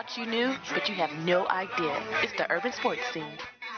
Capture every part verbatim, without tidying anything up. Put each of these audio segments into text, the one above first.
thought you knew, but you have no idea. It's the urban sports scene.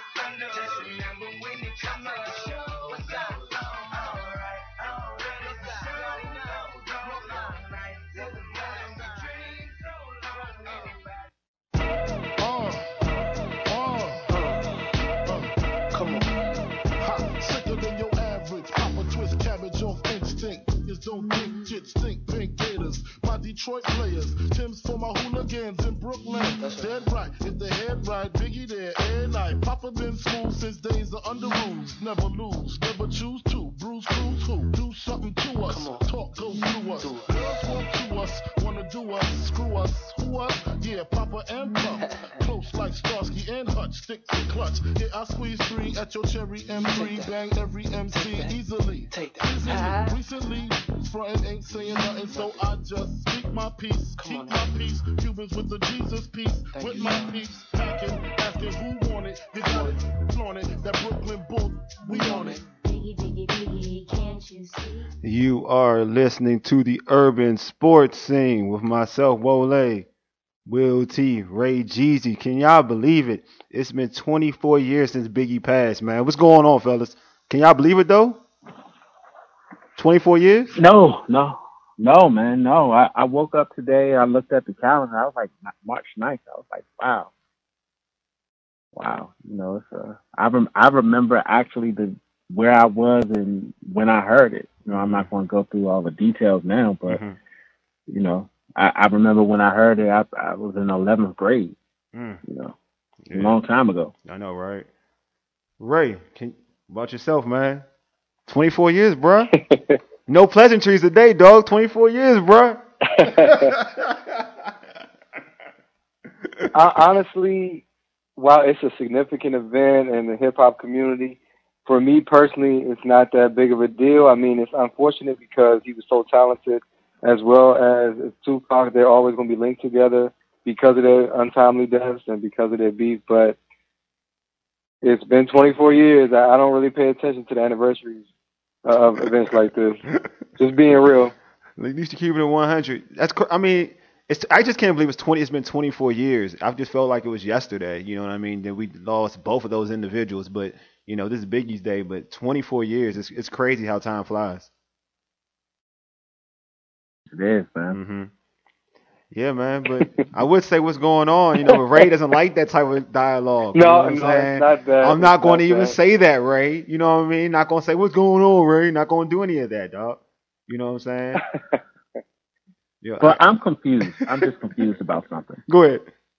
Uh, uh, uh, Come on. Ha, sicker than your average. Papa twist cabbage off instinct. Niggas don't think shit stink. Pink Gators, my Detroit players. Tim's for my hooligans in Brooklyn. That's dead right. If the head right, Biggie there, air night. Papa been smooth since days of under rules. Never lose, never choose to. Bruce Cruz who? Do something to us. Talk goes through us. Girls want to us, wanna do us, screw us, who us? Yeah, Papa and Puff. Close like Starsky and Hutch, stick to clutch. Yeah, I squeeze three at your cherry M three, bang every M C easily. Take that. Easily. Recently, frontin' ain't saying nothing, so I just speak my peace, keep my peace. Cubans with the Jesus peace, with my peace. Packing, asking who want it, you got it, flaunt it. That Brooklyn bull, we on it. Biggie, biggie, biggie, can't you see? You are listening to the Urban Sports Scene with myself, Wole, Will T, Ray Jeezy. Can y'all believe it? It's been twenty-four years since Biggie passed, man. What's going on, fellas? Can y'all believe it, though? twenty-four years? No, no, no, man, no. I, I woke up today. I looked at the calendar. I was like, March ninth. I was like, wow, wow. You know, it's uh, I rem- I remember actually the where I was and when I heard it. You know, I'm not going to go through all the details now, but Mm-hmm. you know, I, I remember when I heard it. I, I was in eleventh grade. Mm. You know, Yeah. a long time ago. I know, right? Ray, can about yourself, man? twenty-four years, bruh. No pleasantries today, dog. twenty-four years, bruh. I, honestly, while it's a significant event in the hip hop community, for me personally, it's not that big of a deal. I mean, it's unfortunate because he was so talented, as well as Tupac. They're always going to be linked together because of their untimely deaths and because of their beef. But it's been twenty-four years. I, I don't really pay attention to the anniversaries of events like this. Just being real. At least you keep it at one hundred. That's, cr- I mean, it's. I just can't believe it's twenty. It's been twenty-four years. I just felt like it was yesterday. You know what I mean? That we lost both of those individuals, but you know, this is Biggie's day. But twenty-four years. It's it's crazy how time flies. It is, man. Mm-hmm. Yeah, man. But I would say what's going on. You know, but Ray doesn't like that type of dialogue. No, you know what I'm no, saying? it's not that. I'm not It's going to not even that. say that, Ray. You know what I mean? Not going to say what's going on, Ray. Not going to do any of that, dog. You know what I'm saying? Yeah. But I- I'm confused. I'm just confused about something. Go ahead.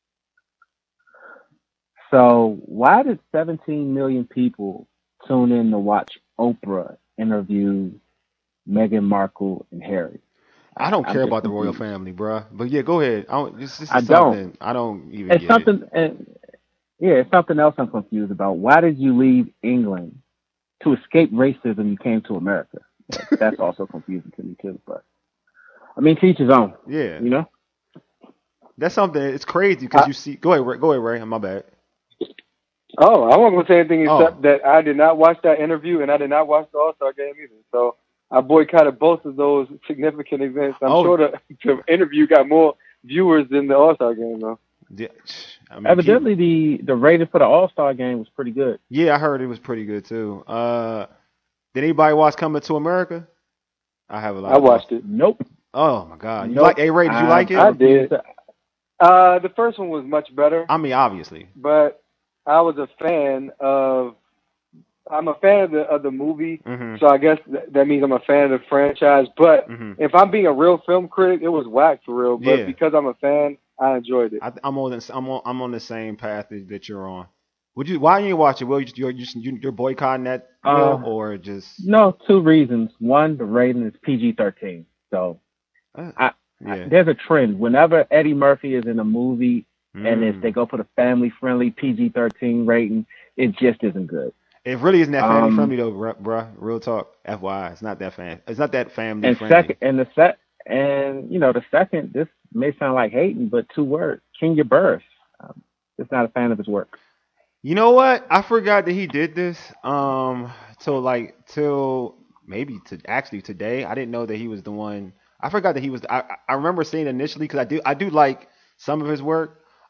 So why did seventeen million people tune in to watch Oprah interview Meghan Markle and Harry? I don't I'm care just about the royal confused. family, bruh. But yeah, go ahead. I don't, this, this is I don't. something I don't even It's get something, it. and yeah, it's something else I'm confused about. Why did you leave England to escape racism? You came to America. That's also confusing to me too. But I mean, teach his own. Yeah, You know. that's something. It's crazy because I- you see. Go ahead, Ray. Go ahead, Ray. My bad. Oh, I wasn't going to say anything Oh. except that I did not watch that interview and I did not watch the All-Star game either. So I boycotted both of those significant events. I'm Oh. sure the, the interview got more viewers than the All-Star game, though. Yeah, I mean, Evidently, the the rating for the All Star game was pretty good. Yeah, I heard it was pretty good too. Uh, did anybody watch Coming to America? I have a lot. I of watched it. Nope. Oh my God, you Nope. like? Hey Ray, did you I- like it? I did. Uh, the first one was much better, I mean, obviously. but I was a fan of. I'm a fan of the of the movie, Mhm. so I guess th- that means I'm a fan of the franchise. But Mhm. if I'm being a real film critic, it was whack for real. But Yeah. because I'm a fan, I enjoyed it. I, I'm on this. I'm on. I'm on the same path that, that you're on. Would you? Why didn't you watch it? Will you just you're just you- you're boycotting that Uh, deal, or just? No, two reasons. One, the rating is P G thirteen. So Uh, I, yeah. there's a trend. Whenever Eddie Murphy is in a movie, and if Mm. they go for the family-friendly P G thirteen rating, it just isn't good. It really isn't that family Um, friendly though, bruh, bruh. Real talk. F Y I. It's not that fan. It's not that family And friendly. second, and the set, and you know, the second, this may sound like hating, but two words: Kenya Burris. Um, just not a fan of his work. You know what? I forgot that he did this. Um, till like till maybe to actually today. I didn't know that he was the one. I forgot that he was. I I remember seeing it initially because I do I do like some of his work.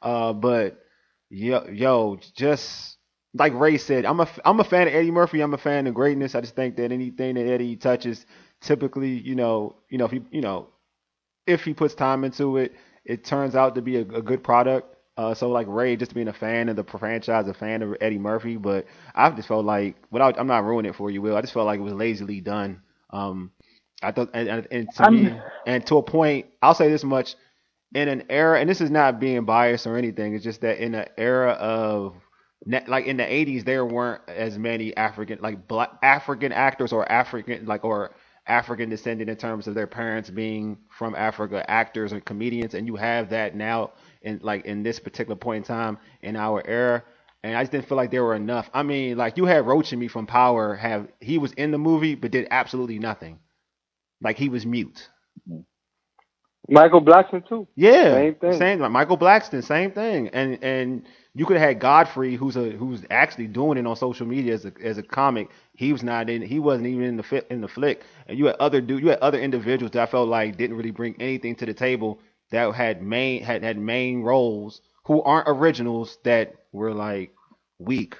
Uh, but yo, yo, just like Ray said, I'm a I'm a fan of Eddie Murphy. I'm a fan of greatness. I just think that anything that Eddie touches, typically, you know, you know, if he, you know, if he puts time into it, it turns out to be a, a good product. Uh, so like Ray, just being a fan of the franchise, a fan of Eddie Murphy, but I just felt like, without, I'm not ruining it for you, Will. I just felt like it was lazily done. Um, I thought, and, and, and to I'm me, and to a point, I'll say this much: in an era, and this is not being biased or anything, it's just that in an era of ne- like in the eighties, there weren't as many African like black African actors or African like or African descendant in terms of their parents being from Africa, actors or comedians, and you have that now in like in this particular point in time in our era. And I just didn't feel like there were enough. I mean, like you had Roach and Me from Power have he was in the movie but did absolutely nothing. Like he was mute. Michael Blackson too. Yeah, Same thing. Same like Michael Blackston, same thing. And and you could have had Godfrey, who's a who's actually doing it on social media as a as a comic. He was not in. He wasn't even in the fi- in the flick. And you had other dude. You had other individuals that I felt like didn't really bring anything to the table that had main had had main roles who aren't originals that were like weak.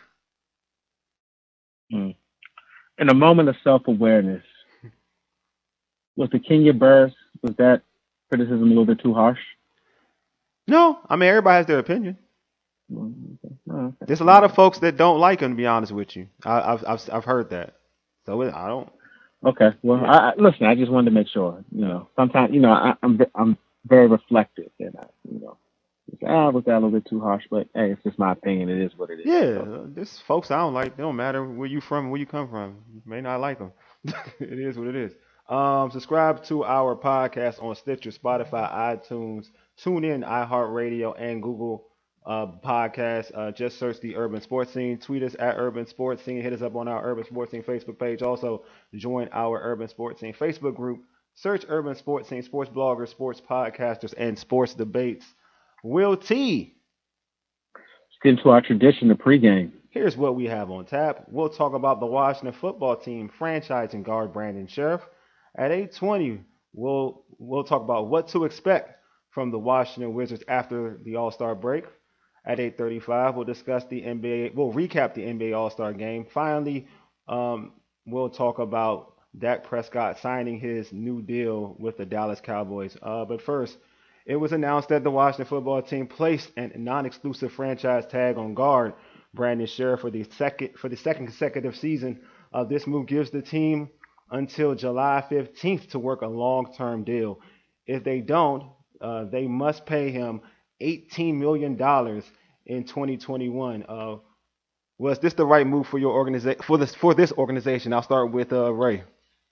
mm. in a moment of self-awareness. Was the Kenya burst, was that criticism a little bit too harsh? No, I mean everybody has their opinion. Mm, okay. Oh, okay. There's a lot of folks that don't like him. To be honest with you, I, I've I've I've heard that. So it, I don't. Okay. Well, Yeah. I, I, listen. I just wanted to make sure. You know, sometimes you know I, I'm ve- I'm very reflective, and I, you know, it's, ah, was that a little bit too harsh? But hey, it's just my opinion. It is what it is. Yeah, So, uh, this folks I don't like. It don't matter where you from, where you come from. You may not like them. It is what it is. Um, subscribe to our podcast on Stitcher, Spotify, iTunes, TuneIn, iHeartRadio, and Google uh, Podcasts. Uh, just search the Urban Sports Scene. Tweet us at Urban Sports Scene. Hit us up on our Urban Sports Scene Facebook page. Also, join our Urban Sports Scene Facebook group. Search Urban Sports Scene, sports bloggers, sports podcasters, and sports debates. Will T. let's get into our tradition of pregame. Here's what we have on tap. We'll talk about the Washington football team franchising guard Brandon Sheriff. At eight twenty, we'll we'll talk about what to expect from the Washington Wizards after the All-Star break. At eight thirty-five, we'll discuss the N B A. We'll recap the N B A All-Star game. Finally, um, we'll talk about Dak Prescott signing his new deal with the Dallas Cowboys. Uh, but first, it was announced that the Washington football team placed a non-exclusive franchise tag on guard Brandon Sheriff for the second for the second consecutive season. Uh, this move gives the team until July fifteenth to work a long-term deal. If they don't, uh, they must pay him eighteen million dollars in twenty twenty-one. Uh, was this the right move for your organization for this for this organization? I'll start with uh, Ray.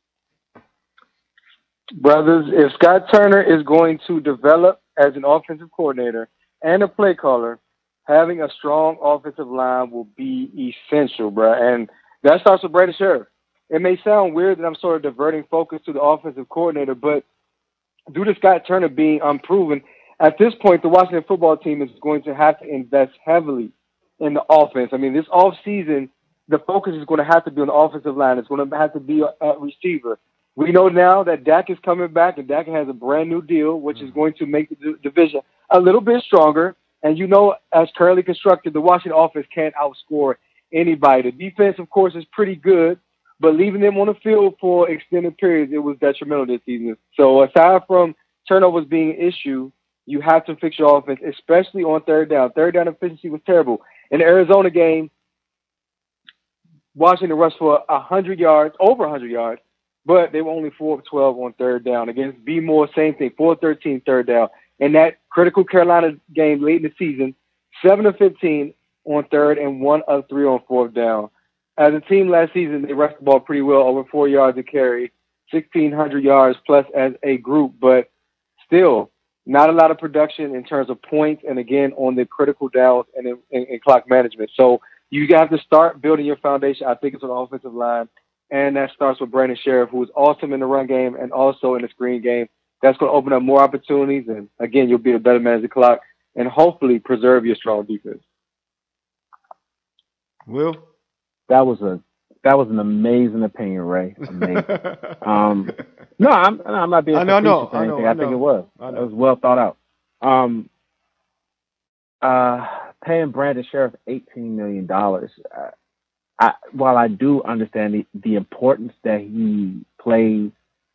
Brothers, if Scott Turner is going to develop as an offensive coordinator and a play caller, having a strong offensive line will be essential, bro. And that starts with Brandon Sheriff. It may sound weird that I'm sort of diverting focus to the offensive coordinator, but due to Scott Turner being unproven, at this point, the Washington football team is going to have to invest heavily in the offense. I mean, this offseason, the focus is going to have to be on the offensive line. It's going to have to be a receiver. We know now that Dak is coming back, and Dak has a brand new deal, which is going to make the d- division a little bit stronger. And you know, as currently constructed, the Washington offense can't outscore anybody. The defense, of course, is pretty good, but leaving them on the field for extended periods, it was detrimental this season. So aside from turnovers being an issue, you have to fix your offense, especially on third down. Third down efficiency was terrible. In the Arizona game, Washington rushed for one hundred yards, over one hundred yards, but they were only four of twelve on third down. Against B. Moore, same thing, four of thirteen third down. In that critical Carolina game late in the season, seven of fifteen on third and one of three on fourth down. As a team last season, they rushed the ball pretty well, over four yards a carry, sixteen hundred yards plus as a group, but still not a lot of production in terms of points and, again, on the critical downs and in, in, in clock management. So you have to start building your foundation. I think it's on the offensive line, and that starts with Brandon Sheriff, who is awesome in the run game and also in the screen game. That's going to open up more opportunities, and, again, you'll be a better man as the clock and hopefully preserve your strong defense. Will? That was a that was an amazing opinion, Ray. Amazing. um, no, I'm I'm not being I know, I know, facetious or I know, anything. I I think know. it was. I It know. was well thought out. Um, Uh, paying Brandon Sheriff eighteen million dollars. Uh, I, while I do understand the, the importance that he plays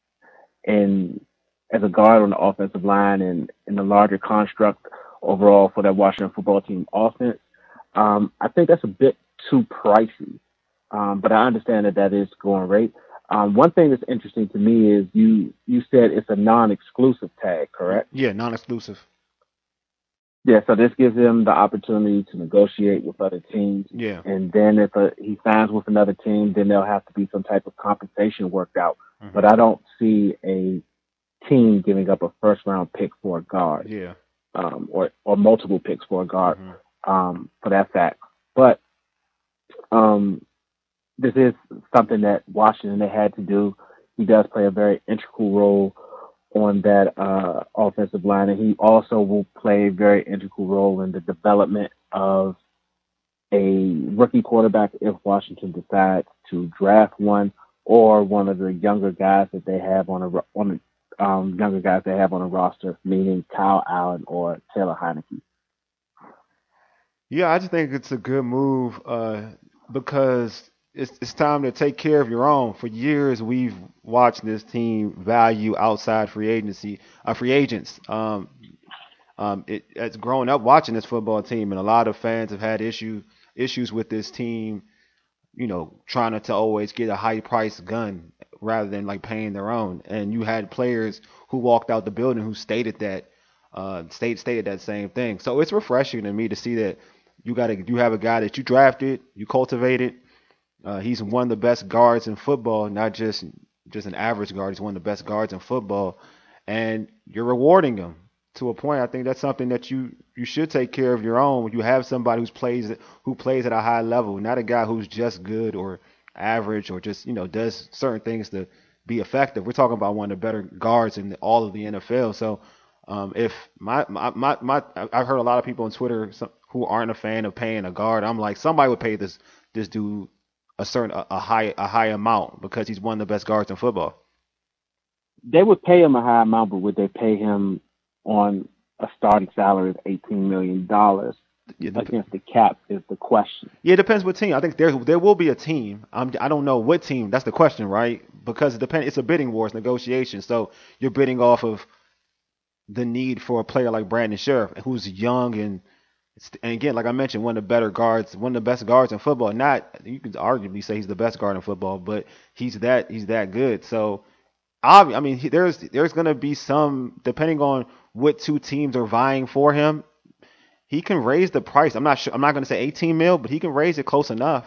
in as a guard on the offensive line and in the larger construct overall for that Washington football team offense, um, I think that's a bit too pricey. Um, but I understand that that is going rate. Um, one thing that's interesting to me is you you said it's a non-exclusive tag, correct? Yeah, non-exclusive. Yeah, so this gives him the opportunity to negotiate with other teams. Yeah. And then if a, he signs with another team, then there'll have to be some type of compensation worked out. Mm-hmm. But I don't see a team giving up a first-round pick for a guard. Yeah. Um, or, or multiple picks for a guard Mm-hmm. um, for that fact. But um, this is something that Washington they had to do. He does play a very integral role on that uh, offensive line, and he also will play a very integral role in the development of a rookie quarterback if Washington decides to draft one, or one of the younger guys that they have on a on the um, younger guys they have on a roster, meaning Kyle Allen or Taylor Heineke. Yeah, I just think it's a good move uh, because it's it's time to take care of your own. For years, we've watched this team value outside free agency, uh, free agents. Um, um, it, it's growing up watching this football team, and a lot of fans have had issue issues with this team. You know, trying to, to always get a high price gun rather than like paying their own. And you had players who walked out the building who stated that, uh, state stated that same thing. So it's refreshing to me to see that you got to you have a guy that you drafted, you cultivated. Uh, he's one of the best guards in football, not just just an average guard. He's one of the best guards in football, and you're rewarding him to a point. I think that's something that you you should take care of your own when you have somebody who's plays who plays at a high level, not a guy who's just good or average or just you know does certain things to be effective. We're talking about one of the better guards in all of the N F L. So um, if my, my my my I've heard a lot of people on Twitter who aren't a fan of paying a guard. I'm like, somebody would pay this this dude a certain a, a high a high amount because he's one of the best guards in football. They would pay him a high amount, but would they pay him on a starting salary of eighteen million dollars Yeah, dep- against the cap is the question. Yeah, it depends what team. I think there there will be a team. I'm, I don't know what team. That's the question, right? Because it depends. It's a bidding war. It's negotiation. So you're bidding off of the need for a player like Brandon Sheriff, who's young and and again, like I mentioned, one of the better guards, one of the best guards in football. Not you could arguably say he's the best guard in football, but he's that he's that good. So I, I mean, he, there's there's gonna be some depending on what two teams are vying for him. He can raise the price. I'm not sure. I'm not going to say eighteen mil, but he can raise it close enough.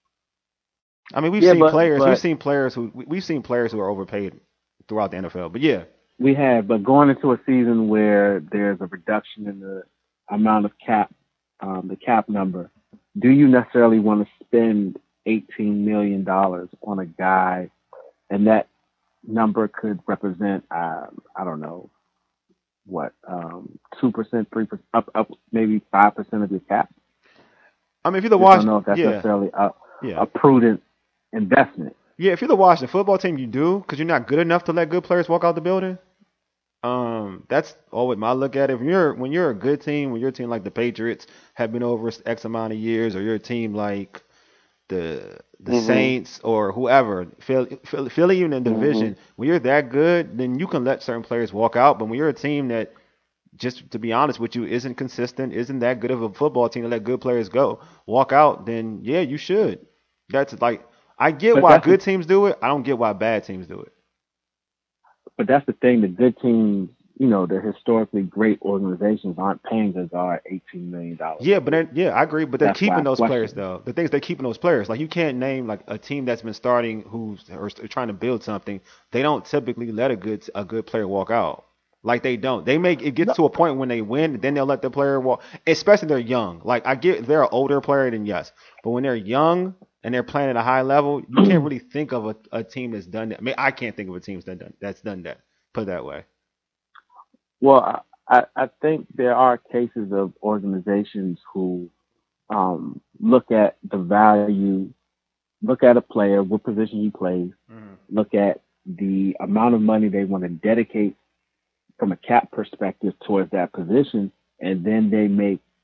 I mean, we've Yeah, seen but- players. but- We've seen players who we- we've seen players who are overpaid throughout the N F L. But yeah, We have, but going into a season where there's a reduction in the amount of cap, um, the cap number, do you necessarily want to spend eighteen million dollars on a guy, and that number could represent, um, I don't know, what, um, two percent, three percent, up, up, maybe five percent of your cap? I mean, if you're the I don't know Washington, if that's yeah, necessarily a, yeah, a prudent investment. yeah. If you're the Washington football team, you do because you're not good enough to let good players walk out the building. Um, that's always my look at it. When you're when you're a good team, when you're a team like the Patriots have been over X amount of years, or you're a team like the the Mhm. Saints or whoever, Philly, Philly, Philly even in division, Mm-hmm. when you're that good, then you can let certain players walk out. But when you're a team that, just to be honest with you, isn't consistent, isn't that good of a football team to let good players go, walk out, then yeah, you should. That's like I get But why that's good teams do it. I don't get why bad teams do it. But that's the thing, the good teams, you know, the historically great organizations aren't paying a guard eighteen million dollars. Yeah, but then, yeah, I agree. But they're That's why keeping I those question players it. though. The thing is, they're keeping those players. Like you can't name like a team that's been starting who's or trying to build something. They don't typically let a good a good player walk out. Like they don't. They make it gets to a point when they win, then they'll let the player walk. Especially if they're young. Like I get they're an older player, then yes. But when they're young and they're playing at a high level, you can't really think of a, a team that's done that. I mean, I can't think of a team that's done that's done that. Put it that way. Well, I, I I think there are cases of organizations who um, look at the value, look at a player, what position he plays, look at the amount of money they want to dedicate from a cap perspective towards that position, and then they make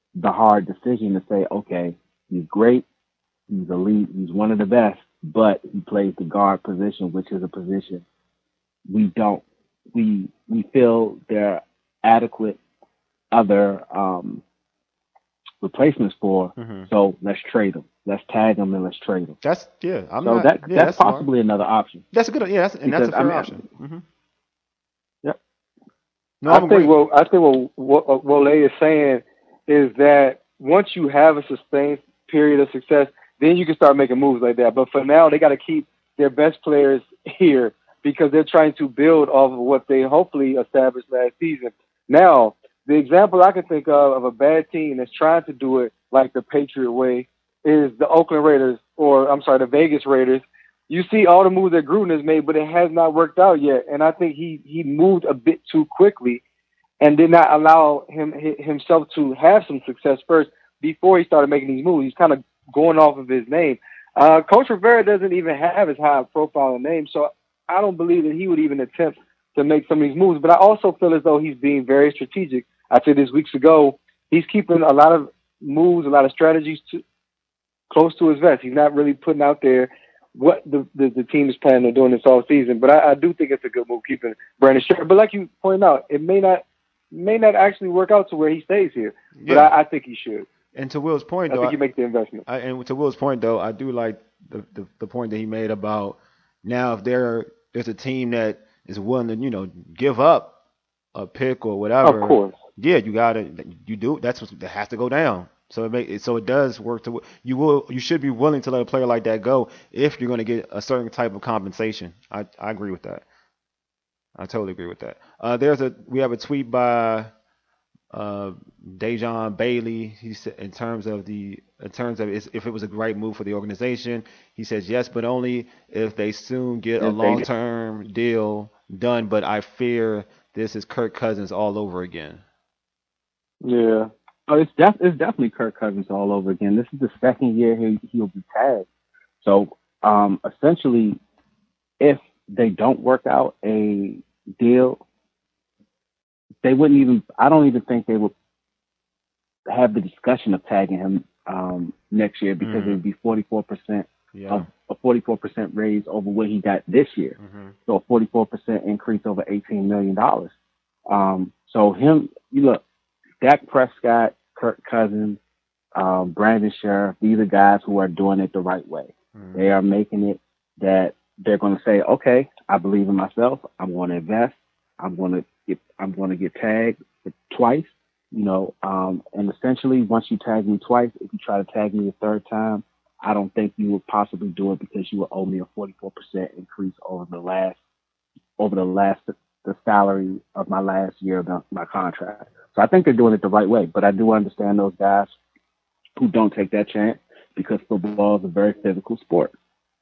the hard decision to say, okay, he's great, he's elite, he's one of the best, but he plays the guard position, which is a position we don't we we feel there are adequate other um, replacements for. Mm-hmm. So let's trade him. Let's tag him and let's trade him. That's yeah. I'm so not. that Yeah, that's, that's possibly smart. another option. That's a good. Yeah, that's, and Because, that's a fair I mean, option. Mm-hmm. Yep. No, I I'm think agree. what I think what what Wole is saying is that once you have a sustained period of success, then you can start making moves like that. But for now, they got to keep their best players here because they're trying to build off of what they hopefully established last season. Now, the example I can think of of a bad team that's trying to do it like the Patriot way is the Oakland Raiders, or I'm sorry, the Vegas Raiders. You see all the moves that Gruden has made, but it has not worked out yet. And I think he he moved a bit too quickly and did not allow him himself to have some success first before he started making these moves. He's kind of going off of his name. Uh, Coach Rivera doesn't even have as high a profile a name, so I don't believe that he would even attempt to make some of these moves. But I also feel as though he's being very strategic. I said this weeks ago. He's keeping a lot of moves, a lot of strategies to, close to his vest. He's not really putting out there what the, the, the team is planning on doing this all season. But I, I do think it's a good move keeping Brandon Scherff. But like you pointed out, it may not may not actually work out to where he stays here. But Yeah. I, I think he should. And to Will's point, I though, think you make the investment. I, and to Will's point, though, I do like the, the, the point that he made about now if there there's a team that is willing to, you know, give up a pick or whatever. Of course. Yeah, you gotta you do. That's what that has to go down. So it make so it does work to you will you should be willing to let a player like that go if you're going to get a certain type of compensation. I I agree with that. I totally agree with that. Uh, there's a we have a tweet by uh, Dejon Bailey. He said in terms of the in terms of if it was a right move for the organization, he says yes, but only if they soon get a If they- long term deal done. But I fear this is Kirk Cousins all over again. Yeah. Oh, it's def- it's definitely Kirk Cousins all over again. This is the second year he he'll be tagged. So um, essentially, if they don't work out a deal, they wouldn't even. I don't even think they would have the discussion of tagging him um, next year because Mhm. it would be forty-four percent Yeah. of a forty-four percent raise over what he got this year. Mm-hmm. So a forty-four percent increase over eighteen million dollars. Um, so him, you look, Dak Prescott, Kirk Cousins, um, Brandon Scherff, these are guys who are doing it the right way. Mm-hmm. They are making it that they're going to say, okay, I believe in myself. I'm going to invest. I'm going to get, I'm going to get tagged twice, you know, um, and essentially once you tag me twice, if you try to tag me a third time, I don't think you would possibly do it because you would owe me a forty-four percent increase over the last, over the last, the salary of my last year of the, my contract. So I think they're doing it the right way, but I do understand those guys who don't take that chance because football is a very physical sport.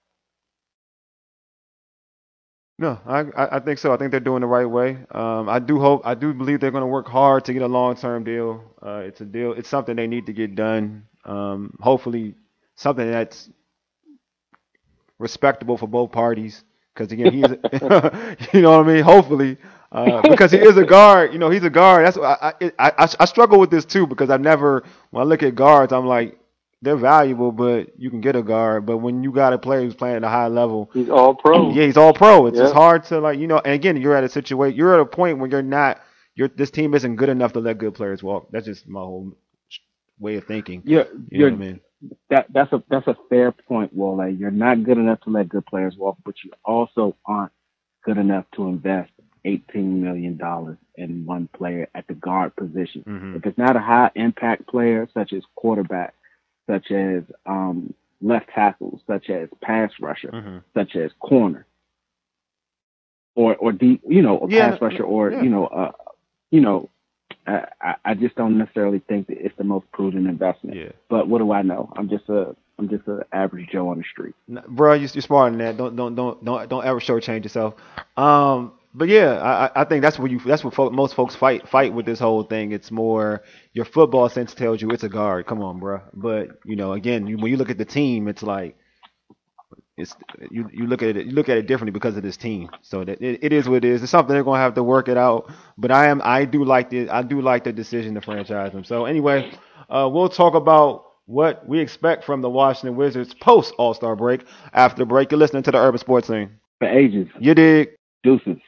No, I I I think so. I think they're doing the right way. Um, I do hope, I do believe they're going to work hard to get a long-term deal. Uh, it's a deal. It's something they need to get done. Um, hopefully, something that's respectable for both parties. Because again, he's, you know what I mean. Hopefully, uh, because he is a guard. You know, he's a guard. That's I I, I I struggle with this too because I've never when I look at guards, I'm like they're valuable, but you can get a guard. But when you got a player who's playing at a high level. He's all pro. Yeah, he's all pro. It's Yeah. just hard to like, you know, and again, you're at a situation, you're at a point where you're not, you're, this team isn't good enough to let good players walk. That's just my whole way of thinking. You're, You know you're, what I mean? that that's a that's a fair point, Wale. You're not good enough to let good players walk, but you also aren't good enough to invest eighteen million dollars in one player at the guard position. Mhm. If it's not a high impact player such as quarterback, such as um, left tackle, such as pass rusher, Mhm. such as corner, or or deep, you know, a Yeah, pass rusher, or yeah. you know, uh, you know, I, I I just don't necessarily think that it's the most prudent investment. Yeah. But what do I know? I'm just a I'm just an average Joe on the street. N- Bro, you, you're smarter than that. Don't don't don't don't don't ever shortchange yourself. Um, but yeah, I I I think that's what you that's what folk, most folks fight fight with this whole thing. It's more your football sense tells you it's a guard. Come on, bro. But you know, again, you, when you look at the team, it's like it's you you look at it you look at it differently because of this team. So that it, it is what it is. It's something they're gonna have to work it out. But I am I do like the I do like the decision to franchise him. So anyway, Uh, we'll talk about what we expect from the Washington Wizards post All Star break. After the break, you're listening to the Urban Sports Scene. For ages. You dig? Deuces.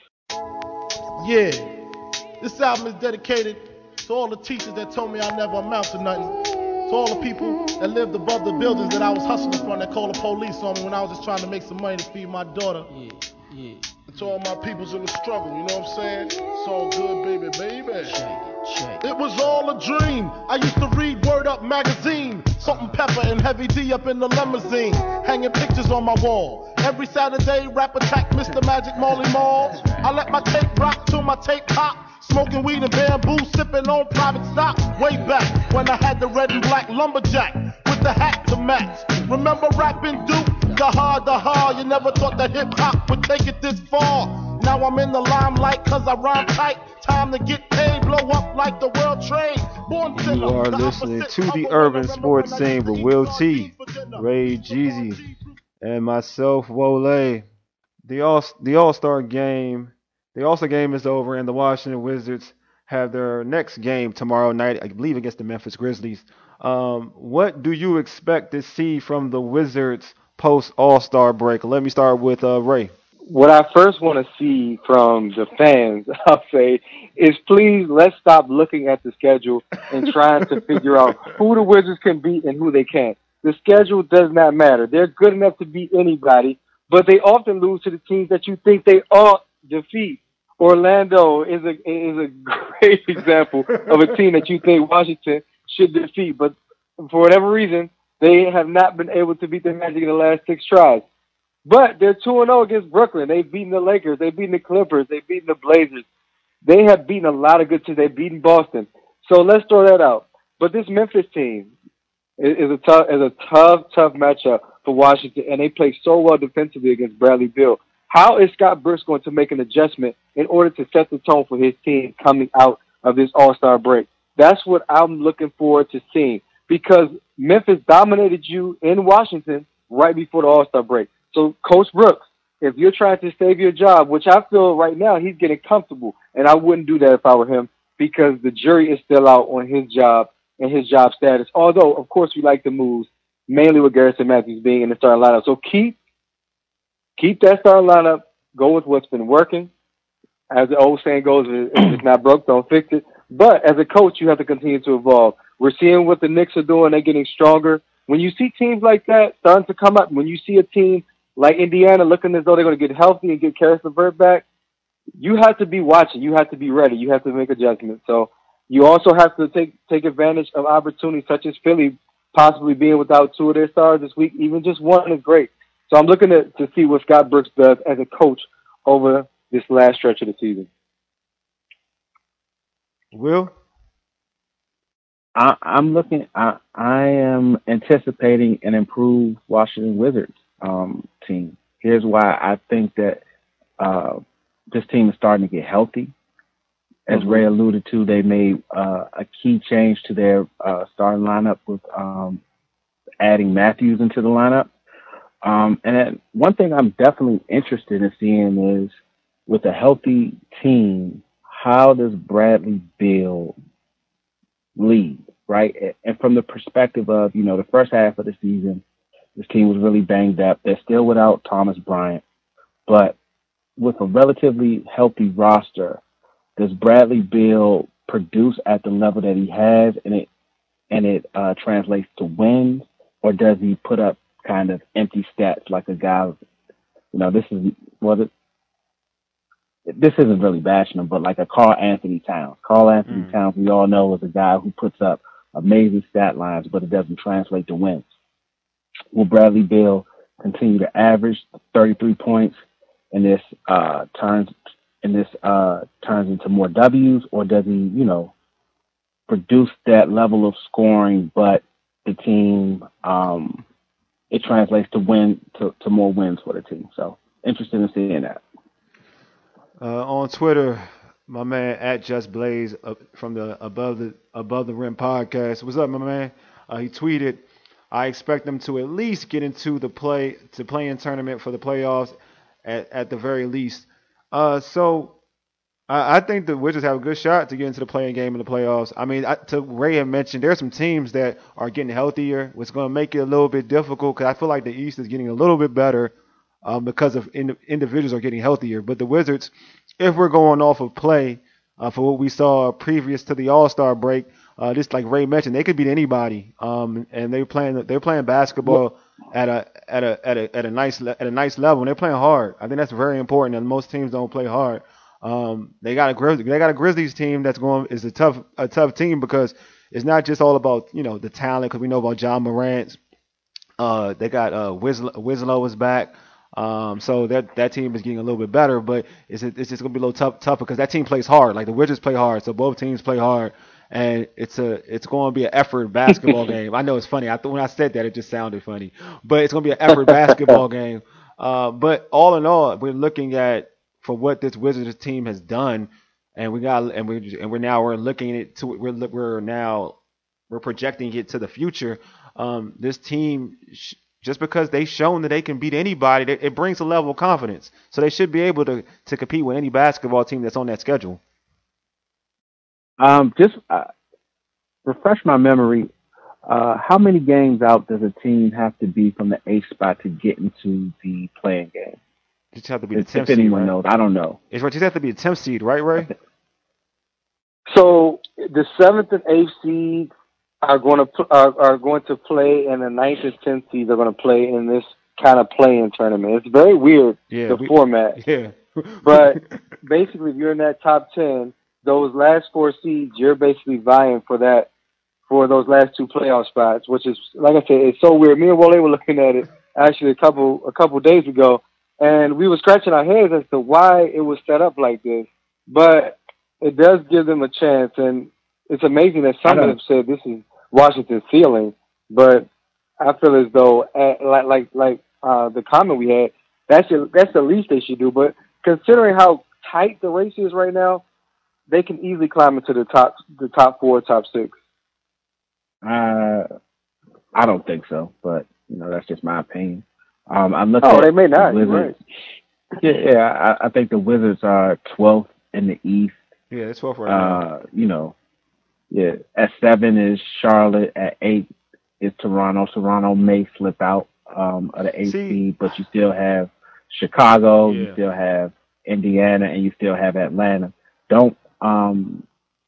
Yeah, this album is dedicated to all the teachers that told me I never amount to nothing. To all the people that lived above the buildings that I was hustling from that called the police on me when I was just trying to make some money to feed my daughter. Yeah, yeah. And to all my peoples in the struggle, you know what I'm saying? It's all good, baby, baby. Check it, check it. It was all a dream. I used to read Word Up magazine. Salt and Pepper and Heavy D up in the limousine. Hanging pictures on my wall. Every Saturday, rap attack Mister Magic Molly Mall. I let my tape rock till my tape pop. Smoking weed and bamboo, sipping on private stock. Way back when I had the red and black lumberjack with the hat to match. Remember rapping Duke? The hard, the hard. You never thought that hip hop would take it this far. Now I'm in the limelight cause I rhyme tight. Time to get paid, blow up like the world trade. Born You sinner, are the listening opposite to of the a Urban winner. Sports Remember when I Scene used to with eat Will sardines T, for dinner? Ray Jeezy, and myself, Wole. The All the All Star game, the All Star game is over, and the Washington Wizards have their next game tomorrow night, I believe, against the Memphis Grizzlies. Um, what do you expect to see from the Wizards post All Star break? Let me start with uh, Ray. What I first want to see from the fans, I'll say, is please let's stop looking at the schedule and trying to figure out who the Wizards can beat and who they can't. The schedule does not matter. They're good enough to beat anybody, but they often lose to the teams that you think they ought to defeat. Orlando is a is a great example of a team that you think Washington should defeat, but for whatever reason, they have not been able to beat the Magic in the last six tries. But they're two and oh against Brooklyn. They've beaten the Lakers. They've beaten the Clippers. They've beaten the Blazers. They have beaten a lot of good teams. They've beaten Boston. So let's throw that out. But this Memphis team is, is a tough is a tough, tough matchup for Washington, and they play so well defensively against Bradley Beal. How is Scott Brooks going to make an adjustment in order to set the tone for his team coming out of this All-Star break? That's what I'm looking forward to seeing, because Memphis dominated you in Washington right before the All-Star break. So, Coach Brooks, if you're trying to save your job, which I feel right now he's getting comfortable, and I wouldn't do that if I were him, because the jury is still out on his job and his job status. Although, of course, we like the moves, mainly with Garrison Matthews being in the starting lineup. So keep keep that starting lineup. Go with what's been working. As the old saying goes, if it's not broke, don't fix it. But as a coach, you have to continue to evolve. We're seeing what the Knicks are doing. They're getting stronger. When you see teams like that starting to come up, when you see a team like Indiana looking as though they're going to get healthy and get Karis LeVert back, you have to be watching. You have to be ready. You have to make adjustments. So you also have to take take advantage of opportunities such as Philly possibly being without two of their stars this week. Even just one is great. So I'm looking to, to see what Scott Brooks does as a coach over this last stretch of the season. Will? I, I'm looking. I, I am anticipating an improved Washington Wizards um, team. Here's why I think that uh, this team is starting to get healthy. As Ray alluded to, they made uh, a key change to their uh, starting lineup with um, adding Matthews into the lineup. Um, and then one thing I'm definitely interested in seeing is, with a healthy team, how does Bradley Beal lead, right? And from the perspective of, you know, the first half of the season, this team was really banged up. They're still without Thomas Bryant. But with a relatively healthy roster, does Bradley Beal produce at the level that he has and it and it uh, translates to wins, or does he put up kind of empty stats like a guy, you know, this is, well, it, this isn't really bashing him, but like a Karl Anthony Towns. Karl Anthony mm. Towns, we all know, is a guy who puts up amazing stat lines, but it doesn't translate to wins. Will Bradley Beal continue to average thirty-three points and this uh, turns and this uh, turns into more W's, or does he, you know, produce that level of scoring, but the team, um, it translates to win to, to more wins for the team? So interested in seeing that. Uh, on Twitter, my man at Just Blaze uh, from the Above the Above the Rim podcast. What's up, my man? Uh, he tweeted, "I expect them to at least get into the play to play in tournament for the playoffs, at, at the very least." Uh, so I, I think the Wizards have a good shot to get into the playing game in the playoffs. I mean, I, to Ray had mentioned, there's some teams that are getting healthier, which is going to make it a little bit difficult because I feel like the East is getting a little bit better um, because of in, individuals are getting healthier. But the Wizards, if we're going off of play uh, for what we saw previous to the All Star break, uh, just like Ray mentioned, they could beat anybody, um, and they're playing they're playing basketball at a at a at a at a nice le- at a nice level, and they're playing hard. I think that's very important, and most teams don't play hard. Um, they got a Grizz- they got a Grizzlies team that's going is a tough a tough team because it's not just all about you know the talent because we know about John Morant. Uh, they got uh Winslow, Winslow is back. Um, so that that team is getting a little bit better, but it's it's just gonna be a little tough tougher because that team plays hard. Like the Wizards play hard, so both teams play hard, and it's a it's going to be an effort basketball game. I know it's funny. I th- when I said that, it just sounded funny, but it's going to be an effort basketball game. Uh, but all in all, we're looking at for what this Wizards team has done, and we got and we and we're now we're looking at to we're we're now we're projecting it to the future. Um, this team. Sh- Just because they've shown that they can beat anybody, it brings a level of confidence. So they should be able to, to compete with any basketball team that's on that schedule. Um, just uh, refresh my memory. Uh, how many games out does a team have to be from the eighth spot to get into the playing game? You just have to be the If, tenth if seed, anyone right? knows, I don't know. It's right. You just have to be the tenth seed, right, Ray? So the seventh and eighth seeds are going to pl- are, are going to play, and the ninth and tenth seeds are going to play in this kind of play-in tournament. It's very weird, Yeah, the we- format. Yeah. But basically, if you're in that top ten, those last four seeds, you're basically vying for that for those last two playoff spots. Which is, like I said, it's so weird. Me and Wale were looking at it actually a couple a couple days ago, and we were scratching our heads as to why it was set up like this. But it does give them a chance, and it's amazing that some have said this is Washington's ceiling. But I feel as though, uh, like like like uh, the comment we had, that's the, that's the least they should do. But considering how tight the race is right now, they can easily climb into the top the top four, top six. Uh, I don't think so, but you know that's just my opinion. Um, I look Oh, at they may not. the You're Wizards. right. Yeah, yeah. I, I think the Wizards are twelfth in the East. Yeah, it's twelve right now. Uh, you know, yeah. At seven is Charlotte. At eight is Toronto. Toronto may slip out um, of the eighth See- seed, but you still have Chicago. Yeah. You still have Indiana, and you still have Atlanta. Don't um,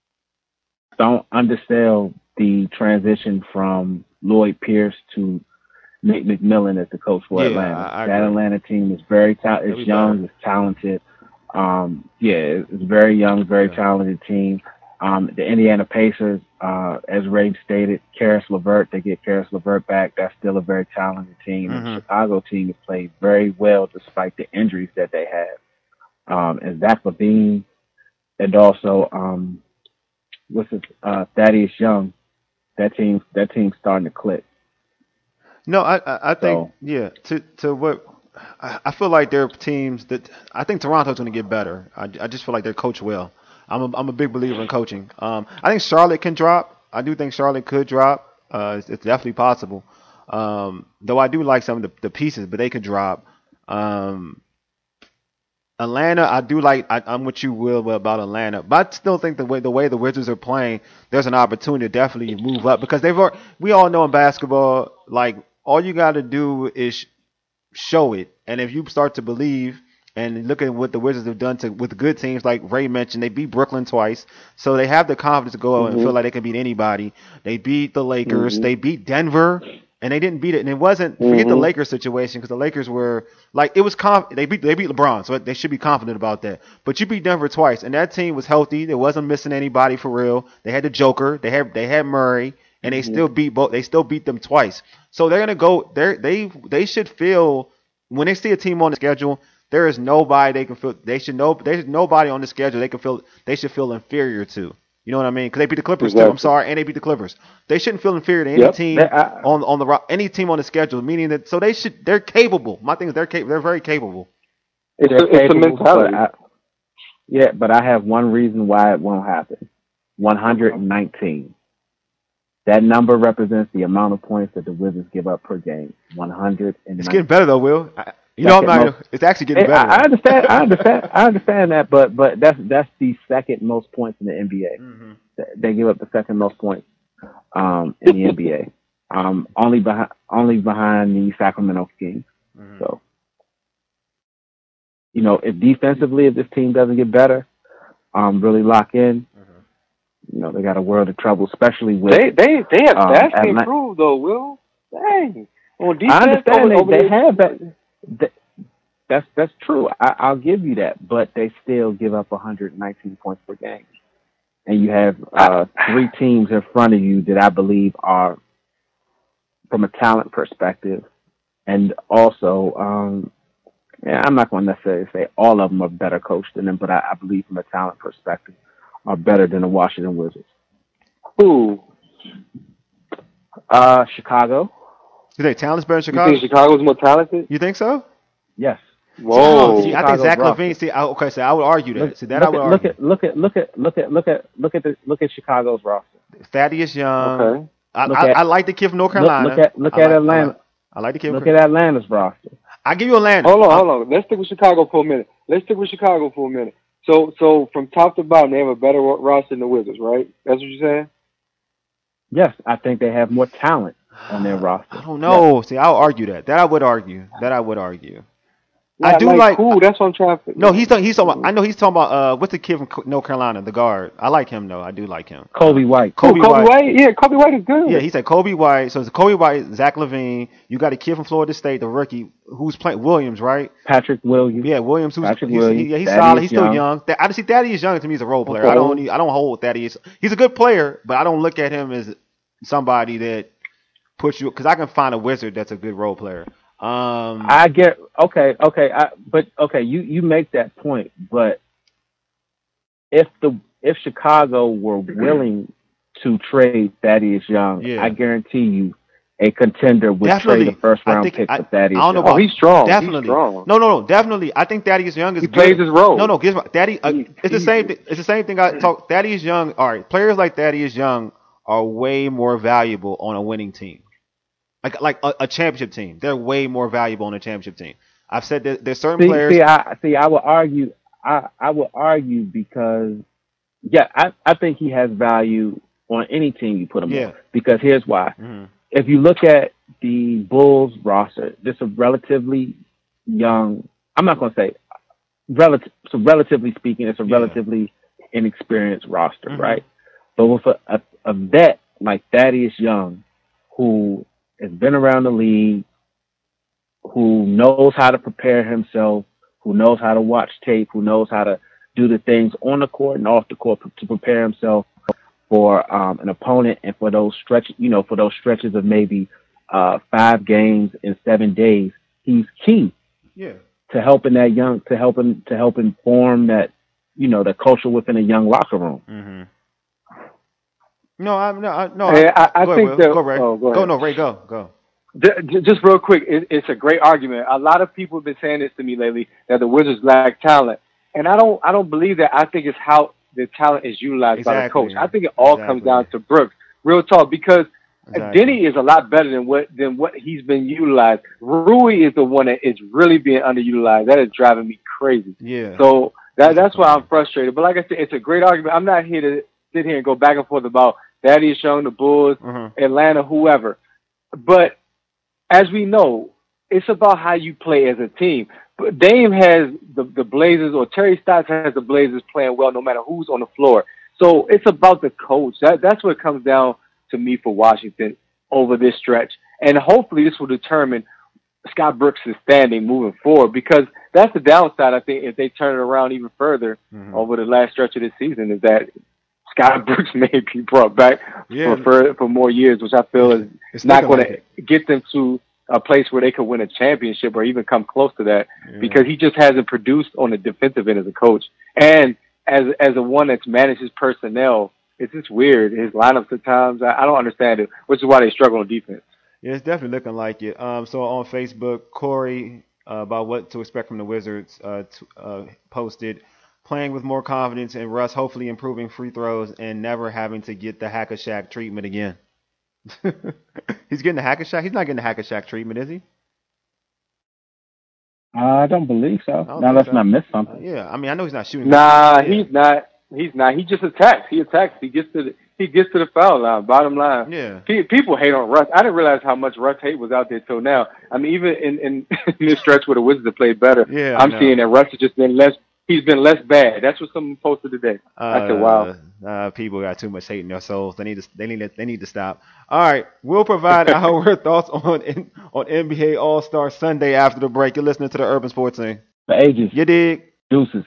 don't undersell the transition from Lloyd Pierce to Nick McMillan as the coach for Yeah, Atlanta. I- I that agree. Atlanta team is very talented. They'll It's be young. better. It's talented. Um, yeah, it's it's a very young, very Yeah. talented team. Um, the Indiana Pacers, uh, as Ray stated, Karis LeVert, they get Karis LeVert back. That's still a very talented team. Mhm. The Chicago team has played very well despite the injuries that they have. Um, and Zach LaVine, and also um, what's his, uh, Thaddeus Young. That team, that team's starting to click. No, I I, I think So- yeah. To to what I, I feel like there are teams that I think Toronto's going to get better. I, I just feel like they're coached well. I'm a, I'm a big believer in coaching. Um, I think Charlotte can drop. I do think Charlotte could drop. Uh, it's, it's definitely possible. Um, though I do like some of the, the pieces, but they could drop. Um, Atlanta, I do like. I, I'm with you, Will, about Atlanta, but I still think the way the way the Wizards are playing, there's an opportunity to definitely move up because they've. al- We all know in basketball, like all you got to do is sh- show it, and if you start to believe and look at what the Wizards have done to with good teams, like Ray mentioned, they beat Brooklyn twice, so they have the confidence to go out and Mhm. feel like they can beat anybody. They beat the Lakers, Mhm. they beat Denver. And they didn't beat it, and it wasn't. Forget the Mhm. Lakers situation because the Lakers were like it was. Conf- they beat they beat LeBron, so they should be confident about that. But you beat Denver twice, and that team was healthy. They wasn't missing anybody for real. They had the Joker. They had they had Murray, and they Mhm. still beat both. They still beat them twice. So they're gonna go. They they they should feel when they see a team on the schedule. There is nobody they can feel. They should know. There's nobody on the schedule they can feel. They should feel inferior to. You know what I mean? Because they beat the Clippers too. I'm Exactly. sorry, and they beat the Clippers. They shouldn't feel inferior to any Yep. team They- I- on on the ro- any team on the schedule. Meaning that so they should they're capable. My thing is they're cap- they're very capable. It's They're a, it's a capable, mentality. but I, yeah, but I have one reason why it won't happen. one hundred nineteen. That number represents the amount of points that the Wizards give up per game. one hundred nineteen. It's getting better though, Will. I, You know, I'm second not. most. It's actually getting Hey, I, better. I understand. I understand. I understand that, but but that's that's the second most points in the N B A. hmm They give up the second most points um, in the N B A, um, only behind only behind the Sacramento Kings. hmm So you know, if defensively, if this team doesn't get better, um, really lock in, you know, they got a world of trouble, especially with They they they have um, vastly Atlanta. improved though, Will. Dang. On I defense over, understand they over they the have that. that that's that's true. I, I'll give you that, but they still give up one hundred nineteen points per game, and you have uh, three teams in front of you that I believe are, from a talent perspective, and also, um, yeah, I'm not going to necessarily say all of them are better coached than them, but I, I believe from a talent perspective are better than the Washington Wizards. Who? Uh, Chicago, You think talent's better in You Chicago? think Chicago's more talented? You think so? yes. See, I, don't, Whoa. see, I think Chicago's Zach roster. Levine. See, I, okay, so I would argue that. Look, See, that I look would at look argue. at look at look at look at look at look at the look at Chicago's roster. Thaddeus Young. Okay. I, Look I, at- I like the kid from North Look, Carolina. look at look I at like, Atlanta. I like, I like the kid. Look from, at Atlanta's roster. I give you Atlanta. Hold on, I- hold on. Let's stick with Chicago for a minute. Let's stick with Chicago for a minute. So so from top to bottom, they have a better ro- roster than the Wizards, right? That's what you're saying? Yes, I think they have more talent on their roster. I don't know. See, I'll argue that. That I would argue. That I would argue. I Like- do like, like. who? That's what I'm trying to. No, he's talking. He's talking about. I know he's talking about. Uh, what's the kid from Co- North Carolina, the guard? I like him though. I do like him. Kobe White. Kobe, Who, Kobe White. White. Yeah, Kobe White is good. Yeah, he said Kobe White. So it's Kobe White, Zach Levine. You got a kid from Florida State, the rookie, who's playing Williams, right? Patrick Williams. Yeah, Williams. Who's Patrick he's, Williams, he- yeah, he's Thaddeus solid. He's still Young. young. Th- I just see Thaddeus Young to me is a role player. Okay. I don't. I don't hold Thaddeus. He's a good player, but I don't look at him as somebody that puts you. Because I can find a wizard that's a good role player. Um, I get okay, okay, I, but okay, you you make that point, but if the if Chicago were willing to trade Thaddeus Young, Yeah. I guarantee you, a contender would Definitely. trade a first I round think- pick I- for Thaddeus I don't know Young. about- Oh, he's strong. Definitely. He's strong. No, no, no. Definitely. I think Thaddeus Young is He good. plays his role. No, no. Give Daddy. Uh, He- it's the he- same. Thing, it's the same thing. I talk. Thaddeus Young. All right. Players like Thaddeus Young are way more valuable on a winning team. Like like a, a championship team. They're way more valuable on a championship team. I've said that there's certain See, players. see, I see. I would argue. I I would argue because, yeah, I I think he has value on any team you put him Yeah. on. Because here's why. Mhm. If you look at the Bulls roster, this is a relatively young. I'm not going to say relative. So relatively speaking, it's a Yeah. relatively inexperienced roster, Mhm. right? But with a, a a vet like Thaddeus Young, who has been around the league, who knows how to prepare himself, who knows how to watch tape, who knows how to do the things on the court and off the court to prepare himself for um, an opponent and for those stretch, you know, for those stretches of maybe uh, five games in seven days. He's key Yeah. to helping that young, to helping to help inform that, you know, the culture within a young locker room. Mhm. No, I'm no, I, no. Hey, I- I go think ahead, that- Will. Go Ray. oh, go go ahead. no Ray. Go go. J- j- Just real quick, it, it's a great argument. A lot of people have been saying this to me lately that the Wizards lack talent, and I don't. I don't believe that. I think it's how the talent is utilized by the Exactly. coach. I think it all comes Exactly. down to Brooks. Real talk, because Exactly. Denny is a lot better than what than what he's been utilized. Rui is the one that is really being underutilized. That is driving me crazy. Yeah. So that that's why I'm frustrated. But like I said, it's a great argument. I'm not here to sit here and go back and forth about Thaddeus Young, the Bulls, Mhm. Atlanta, whoever. But as we know, it's about how you play as a team. But Dame has the, the Blazers, or Terry Stotts has the Blazers playing well no matter who's on the floor. So it's about the coach. That That's what it comes down to me for Washington over this stretch. And hopefully this will determine Scott Brooks' standing moving forward, because that's the downside, I think, if they turn it around even further Mhm. over the last stretch of this season, is that Scott Brooks may be brought back Yeah. for, for for more years, which I feel is It's not looking going like to get them to a place where they could win a championship or even come close to that, Yeah. because he just hasn't produced on the defensive end as a coach. And as as a one that's managed his personnel, it's just weird. His lineups at times, I, I don't understand it, which is why they struggle on defense. Yeah, it's definitely looking like it. Um, so on Facebook, Corey uh, about what to expect from the Wizards uh, t- uh, posted, playing with more confidence and Russ hopefully improving free throws and never having to get the Hacker Shack treatment again. He's getting the Hacker Shack. He's not getting the Hacker Shack treatment, is he? I don't believe so. I don't Now think let's so. not miss Uh, something. yeah, I mean, I know he's not shooting. Nah, Yeah. he's not. He's not. He just attacks. He attacks. He gets to the. He gets to the foul line. Bottom line. Yeah. Pe- People hate on Russ. I didn't realize how much Russ hate was out there till now. I mean, even in, in, in this stretch where the Wizards have played better, Yeah, I I'm know. seeing that Russ has just been less. He's been less bad. That's what someone posted today. I said, "Wow." Uh, uh, people got too much hate in their souls. They need to. They need to. They need to stop. All right, we'll provide our thoughts on on N B A All Star Sunday after the break. You're listening to the Urban Sports Scene. For ages. You dig? Deuces.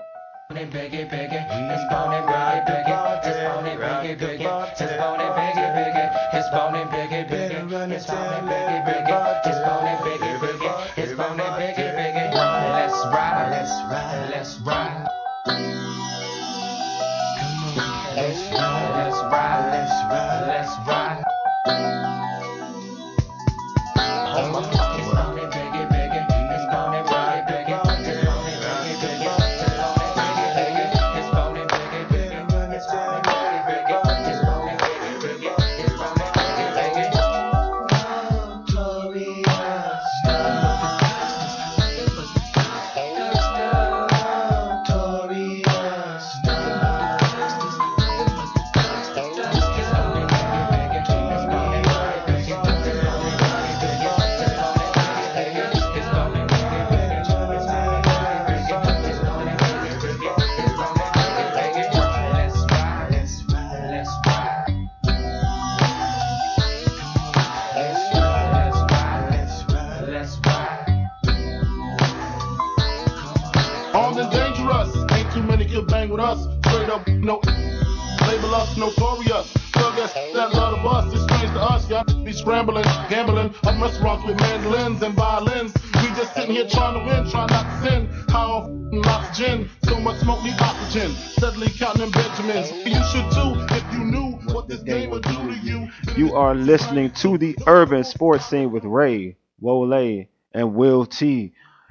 Armed and dangerous, ain't too many can bang with us. Straight up, no label us notorious. Thug us that love of us, it's strange to us. Y'all be scrambling, gambling up restaurants with mandolins and violins. We just sitting here trying to win, trying not to sin. How f***ing oxygen, so much smoke need oxygen. Steadily counting them Benjamins. You should too if you knew what this game would do to you. You are listening to the Urban Sports Scene with Ray, Wole, and Will T.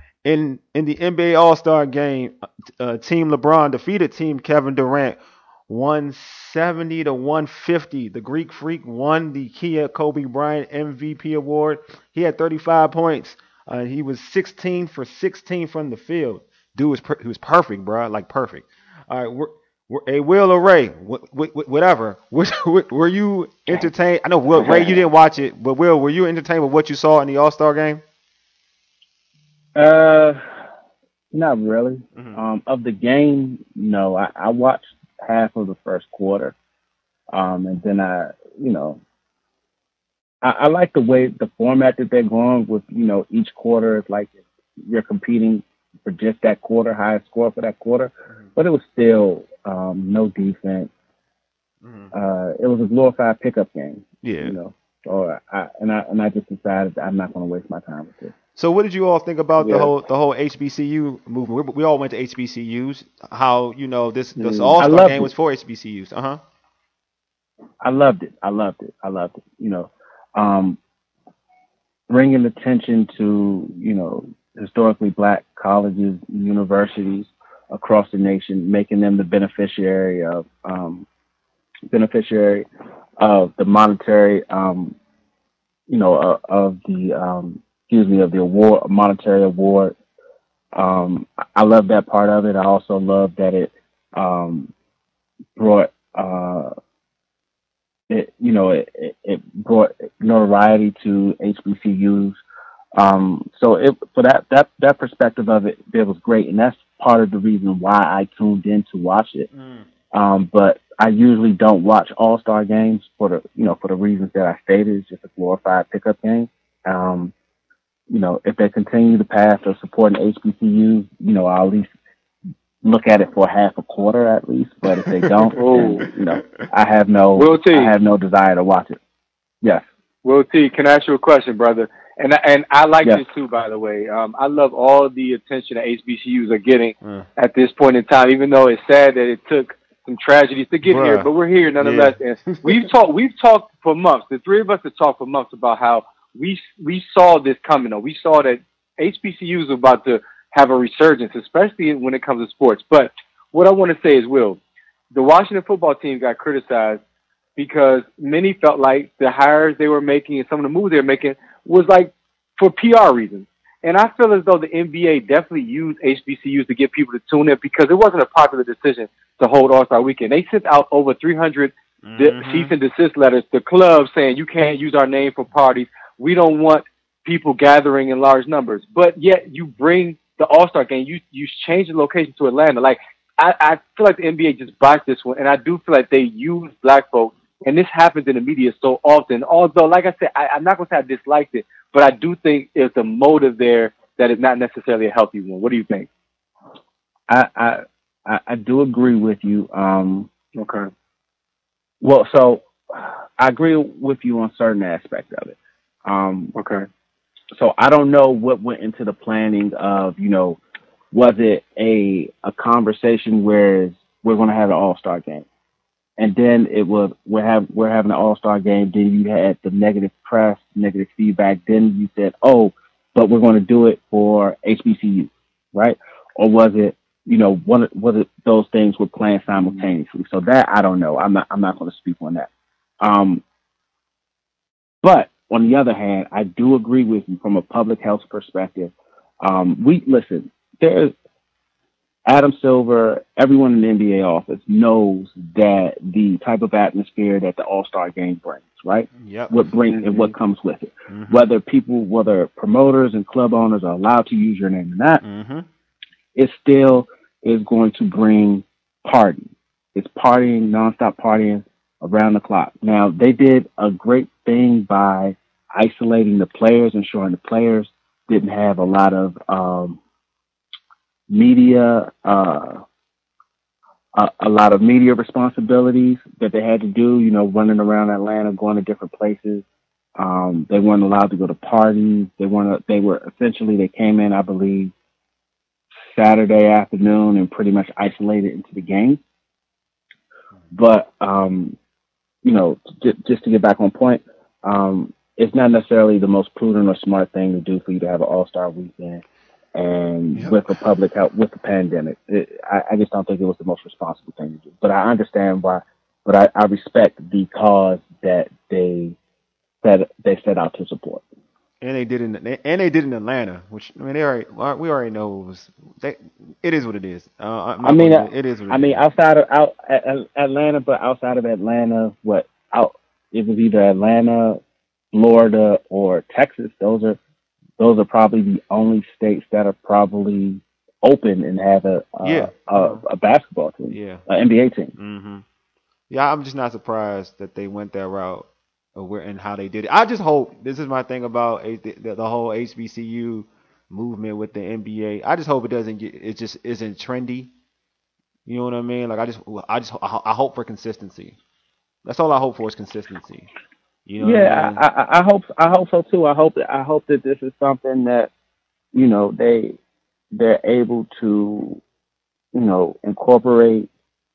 In in the N B A All Star Game, uh, Team LeBron defeated Team Kevin Durant, one seventy to one fifty. The Greek Freak won the Kia Kobe Bryant M V P award. He had thirty-five points. Uh, he was sixteen for sixteen from the field. Dude was per- he was perfect, bro, like perfect. All right, we're, we're, hey, Will or Ray, wh- wh- wh- whatever. Were, were you entertained? I know, Will, Ray, you didn't watch it, but Will, were you entertained with what you saw in the All Star Game? Uh, not really. Mhm. Um, of the game, no. I, I watched half of the first quarter, um, and then I, you know, I, I like the way the format that they're going with. You know, each quarter is like you're competing for just that quarter, highest score for that quarter. Mhm. But it was still um, no defense. Mhm. Uh, it was a glorified pickup game. Yeah. You know, so I and I and I just decided I'm not going to waste my time with this. So what did you all think about the Yeah. whole the whole H B C U movement? We, we all went to H B C Us. How you know this this Mm, All I Star loved game it. was for H B C Us? Uh huh. I loved it. I loved it. I loved it. You know, um, bringing attention to, you know, historically black colleges, universities across the nation, making them the beneficiary of, um, beneficiary of the monetary, um, you know, uh, of the, um, excuse me, of the award, monetary award. Um, I I love that part of it. I also love that it, um, brought, uh, it, you know, it, it, it brought notoriety to H B C Us. Um, so it, for that, that, that perspective of it, it was great. And that's part of the reason why I tuned in to watch it. Um, but I usually don't watch all-star games for the, you know, for the reasons that I stated. It's just a glorified pickup game. Um, you know, if they continue the path of supporting H B C Us, you know, I'll at least look at it for half a quarter at least. But if they don't, Oh. then, you know, I have no, Will T. I have no desire to watch it. Yes. Will T, can I ask you a question, brother? And I- and I like Yes. this too, by the way. Um, I love all the attention that H B C Us are getting Mm. at this point in time, even though it's sad that it took some tragedies to get Bruh. here, but we're here nonetheless. Yeah. And we've talked, we've talked for months. The three of us have talked for months about how we we saw this coming. Or we saw that H B C Us are about to have a resurgence, especially when it comes to sports. But what I want to say is, Will, the Washington football team got criticized because many felt like the hires they were making and some of the moves they were making was like for P R reasons. And I feel as though the N B A definitely used H B C Us to get people to tune in because it wasn't a popular decision to hold All-Star Weekend. They sent out over three hundred Mm-hmm. de- cease and desist letters to clubs saying you can't use our name for parties. We don't want people gathering in large numbers. But yet you bring the All-Star game. You you change the location to Atlanta. Like I, I feel like the N B A just botched this one, and I do feel like they use black folks. And this happens in the media so often. Although, like I said, I, I'm not going to say I disliked it, but I do think it's a motive there that is not necessarily a healthy one. What do you think? I I I, I do agree with you. Um, Okay. well, so I agree with you on certain aspects of it. Um, Okay. so I don't know what went into the planning of, you know, was it a a conversation where we're going to have an All-Star game, and then it was we're have we're having an All-Star game. Then you had the negative press, negative feedback. Then you said, oh, but we're going to do it for H B C U, right? Or was it, you know, one of was it those things were planned simultaneously? So that I don't know. I'm not I'm not going to speak on that. Um, but on the other hand, I do agree with you from a public health perspective. Um, we listen. There's Adam Silver, everyone in the N B A office knows that the type of atmosphere that the All-Star game brings, right? Yep. What brings Mm-hmm. and what comes with it. Mm-hmm. Whether people, whether promoters and club owners are allowed to use your name or not, Mm-hmm. it still is going to bring party. It's partying, nonstop partying around the clock. Now, they did a great thing by isolating the players, ensuring the players didn't have a lot of um, media, uh, a, a lot of media responsibilities that they had to do, you know, running around Atlanta, going to different places. Um, they weren't allowed to go to parties. They weren't, they were essentially, they came in, I believe, Saturday afternoon and pretty much isolated into the game. But, um, you know, j- just to get back on point, um, it's not necessarily the most prudent or smart thing to do for you to have an All-Star weekend and Yep. with a public health, with the pandemic. It, I, I just don't think it was the most responsible thing to do. But I understand why, but I, I respect the cause that they set, they set out to support. And they did in and they did in Atlanta, which I mean they already we already know it was they, it is what it is. Uh, I'm I not mean, gonna- uh, it is what it I mean, is. outside of out at, at Atlanta, but outside of Atlanta, what out? It was either Atlanta, Florida, or Texas. Those are those are probably the only states that are probably open and have a a, Yeah. a, a basketball team, Yeah. an N B A team. Mm-hmm. Yeah, I'm just not surprised that they went that route of where and how they did it. I just hope this is my thing about a, the, the whole H B C U movement with the N B A. I just hope it doesn't get it just isn't trendy. You know what I mean? Like I just I just I I hope for consistency. That's all I hope for is consistency. You know what Yeah, I mean? I, I, I hope I hope so too. I hope that I hope that this is something that, you know, they they're able to, you know, incorporate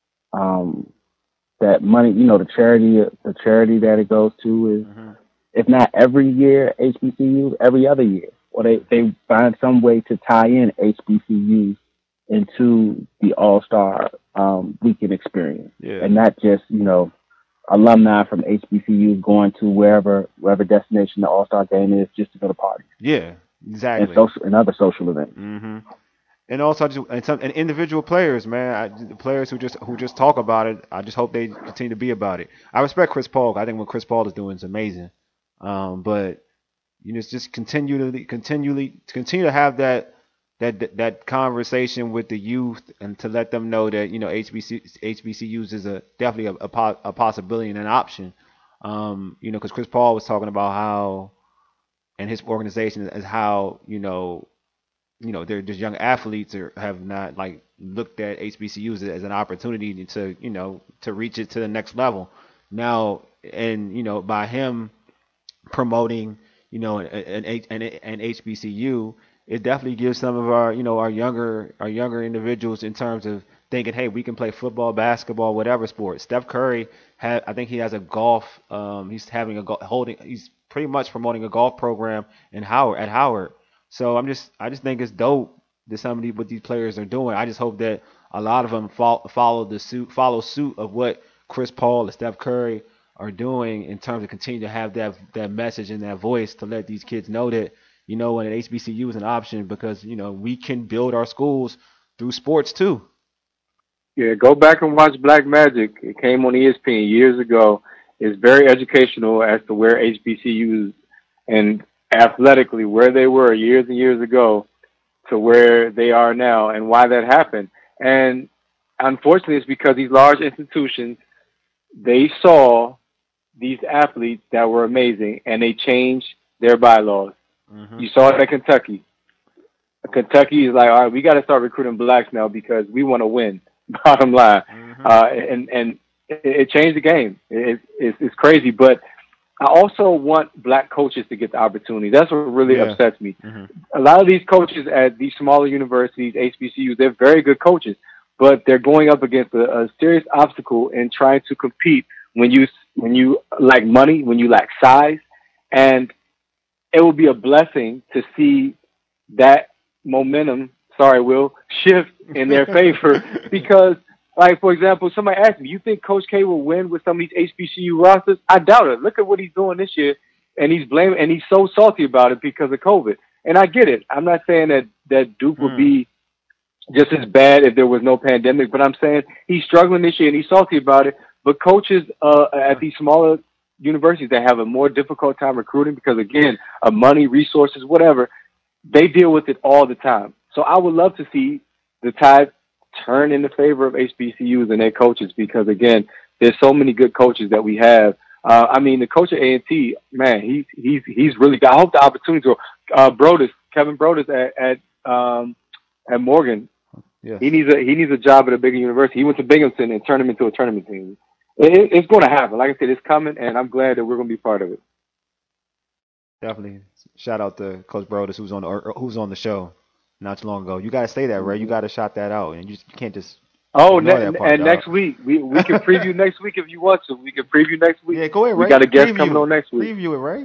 um, that money. You know, the charity the charity that it goes to is, Mhm. if not every year H B C Us, every other year, or they they find some way to tie in H B C Us into the All Star um, Weekend experience, Yeah. and not just, you know, alumni from H B C Us going to wherever wherever destination the All Star game is just to go to parties Yeah. and Exactly. social and other social events. hmm And also, just and some and individual players, man, I, the players who just who just talk about it. I just hope they continue to be about it. I respect Chris Paul. I think what Chris Paul is doing is amazing. Um, but you know, it's just continually, continually, continue to have that that that conversation with the youth and to let them know that you know H B C H B C Us is a definitely a, a, po- a possibility and an option. Um, you know, because Chris Paul was talking about how and his organization is how you know you know, they're just young athletes or have not like looked at H B C Us as an opportunity to, you know, to reach it to the next level. Now, and you know, by him promoting, you know, an an, an, an H B C U, it definitely gives some of our, you know, our younger our younger individuals in terms of thinking, hey, we can play football, basketball, whatever sport. Steph Curry had, I think he has a golf. Um, he's having a go- holding. He's pretty much promoting a golf program in Howard at Howard. So I'm just, I just think it's dope that some of these, what these players are doing. I just hope that a lot of them follow, follow the suit, follow suit of what Chris Paul and Steph Curry are doing in terms of continue to have that that message and that voice to let these kids know that you know, and an H B C U is an option because, you know, we can build our schools through sports too. Yeah, go back and watch Black Magic. It came on E S P N years ago. It's very educational as to where H B C Us and athletically where they were years and years ago to where they are now and why that happened. And unfortunately, it's because these large institutions, they saw these athletes that were amazing and they changed their bylaws. Mm-hmm. You saw it at Kentucky. Kentucky is like, all right, we got to start recruiting blacks now because we want to win. Bottom line, Mm-hmm. uh, and and it, it changed the game. It, it's it's crazy, but I also want black coaches to get the opportunity. That's what really Yeah. upsets me. Mm-hmm. A lot of these coaches at these smaller universities, H B C Us, they're very good coaches, but they're going up against a, a serious obstacle in trying to compete when you when you lack money, when you lack size, and it will be a blessing to see that momentum, sorry, Will, shift in their favor because, like, for example, somebody asked me, you think Coach K will win with some of these H B C U rosters? I doubt it. Look at what he's doing this year, and he's blaming, and he's so salty about it because of COVID. And I get it. I'm not saying that, that Duke would Mm. be just as bad if there was no pandemic, but I'm saying he's struggling this year, and he's salty about it. But coaches uh, at these smaller universities that have a more difficult time recruiting because, again, of money, resources, whatever, they deal with it all the time. So I would love to see the tide turn in the favor of H B C Us and their coaches because, again, there's so many good coaches that we have. Uh, I mean, the coach at A and T, man, he's he's he's really got. I hope the opportunity to uh, Brodus, Kevin Brodus at at, um, at Morgan. Yes. He needs a he needs a job at a bigger university. He went to Binghamton and turned him into a tournament team. It, it, it's going to happen. Like I said, it's coming, and I'm glad that we're going to be part of it. Definitely. Shout out to Coach Brodus who's on the or, who's on the show not too long ago. You gotta say that, Ray. You gotta shout that out, and you, just, you can't just. Oh, ignore ne- that part, and dog. next week we we can preview next week if you want to. We can preview next week. Yeah, go ahead, Ray. We got a guest Preview coming it. on next week. Preview it, Ray.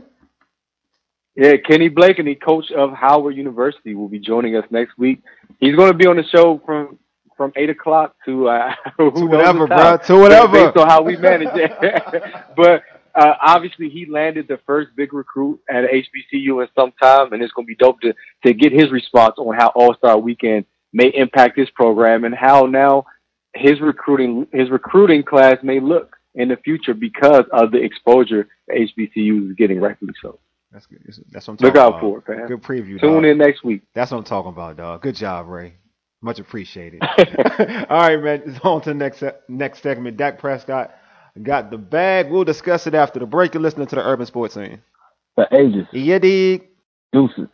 Yeah, Kenny Blake, and the coach of Howard University, will be joining us next week. He's going to be on the show from from eight o'clock to uh, who To knows whatever, what bro. time, To whatever. based on how we manage it. But uh, obviously, he landed the first big recruit at H B C U in some time, and it's going to be dope to to get his response on how All Star Weekend may impact this program and how now his recruiting his recruiting class may look in the future because of the exposure that H B C U is getting, rightfully so. That's good. That's what I'm talking Look out about. for it, fam. Good preview, Tune dog. in next week. That's what I'm talking about, dog. Good job, Ray. Much appreciated. All right, man. It's on to the next se- next segment. Dak Prescott got the bag. We'll discuss it after the break. You're listening to the Urban Sports Scene. For ages. Yeah, dig. Deuces.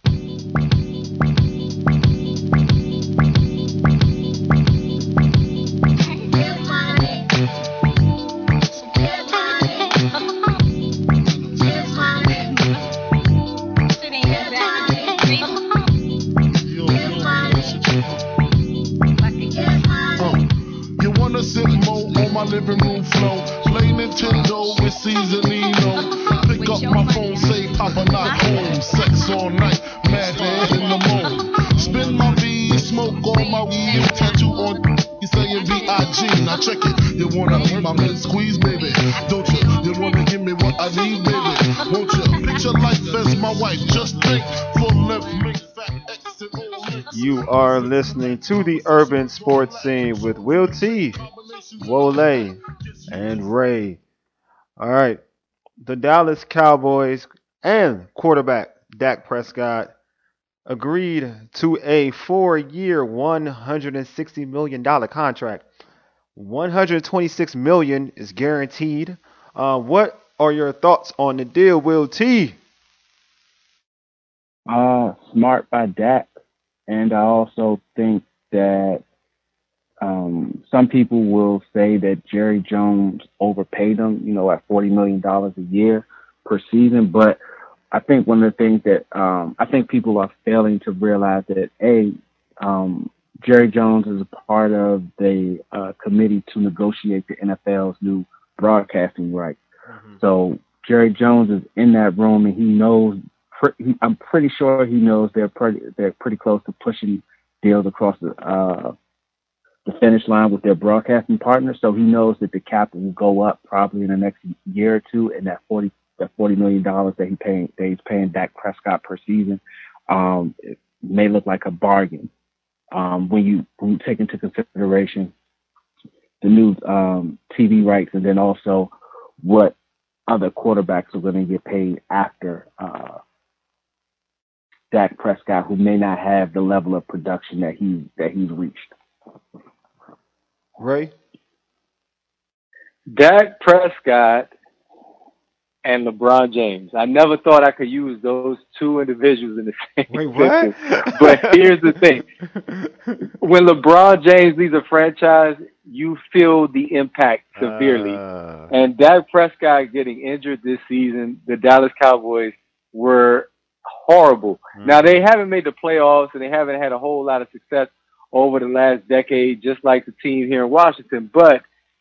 Yo, yo, uh, you wanna sit mo on my living room floor, play Nintendo with Seasonino, pick up my phone, say Papa not home, sex all night, mad head in the moon, spin my V, smoke all my weed, tattoo on you saying B I G, now check it, you wanna be my man squeeze, baby, don't you, you wanna give me what I need, baby, won't you, picture life as my wife, just think, for left, make fat X and O mix. You are listening to the Urban Sports Scene with Will T, Wole, and Ray. All right. The Dallas Cowboys and quarterback Dak Prescott agreed to a four-year, one hundred sixty million dollars contract. one hundred twenty-six million dollars is guaranteed. Uh, what are your thoughts on the deal, Will T? Uh, smart by Dak. And I also think that um, some people will say that Jerry Jones overpaid him, you know, at forty million dollars a year per season. But I think one of the things that um, I think people are failing to realize that, A, um, Jerry Jones is a part of the uh, committee to negotiate the N F L's new broadcasting rights. Mm-hmm. So Jerry Jones is in that room, and he knows. He, I'm pretty sure he knows they're pretty they're pretty close to pushing deals across the uh, the finish line with their broadcasting partner. So he knows that the cap will go up probably in the next year or two, and that forty the forty million dollars that he paying that he's paying Dak Prescott per season, um, it may look like a bargain. Um, when you when you take into consideration the new um, T V rights, and then also what other quarterbacks are going to get paid after uh, Dak Prescott, who may not have the level of production that he that he's reached. Ray? Dak Prescott and LeBron James. I never thought I could use those two individuals in the same Wait, what? sentence. But here's the thing. When LeBron James leaves a franchise, you feel the impact severely. Uh, And Dak Prescott getting injured this season, the Dallas Cowboys were horrible. Mm. Now, they haven't made the playoffs, and they haven't had a whole lot of success over the last decade, just like the team here in Washington. But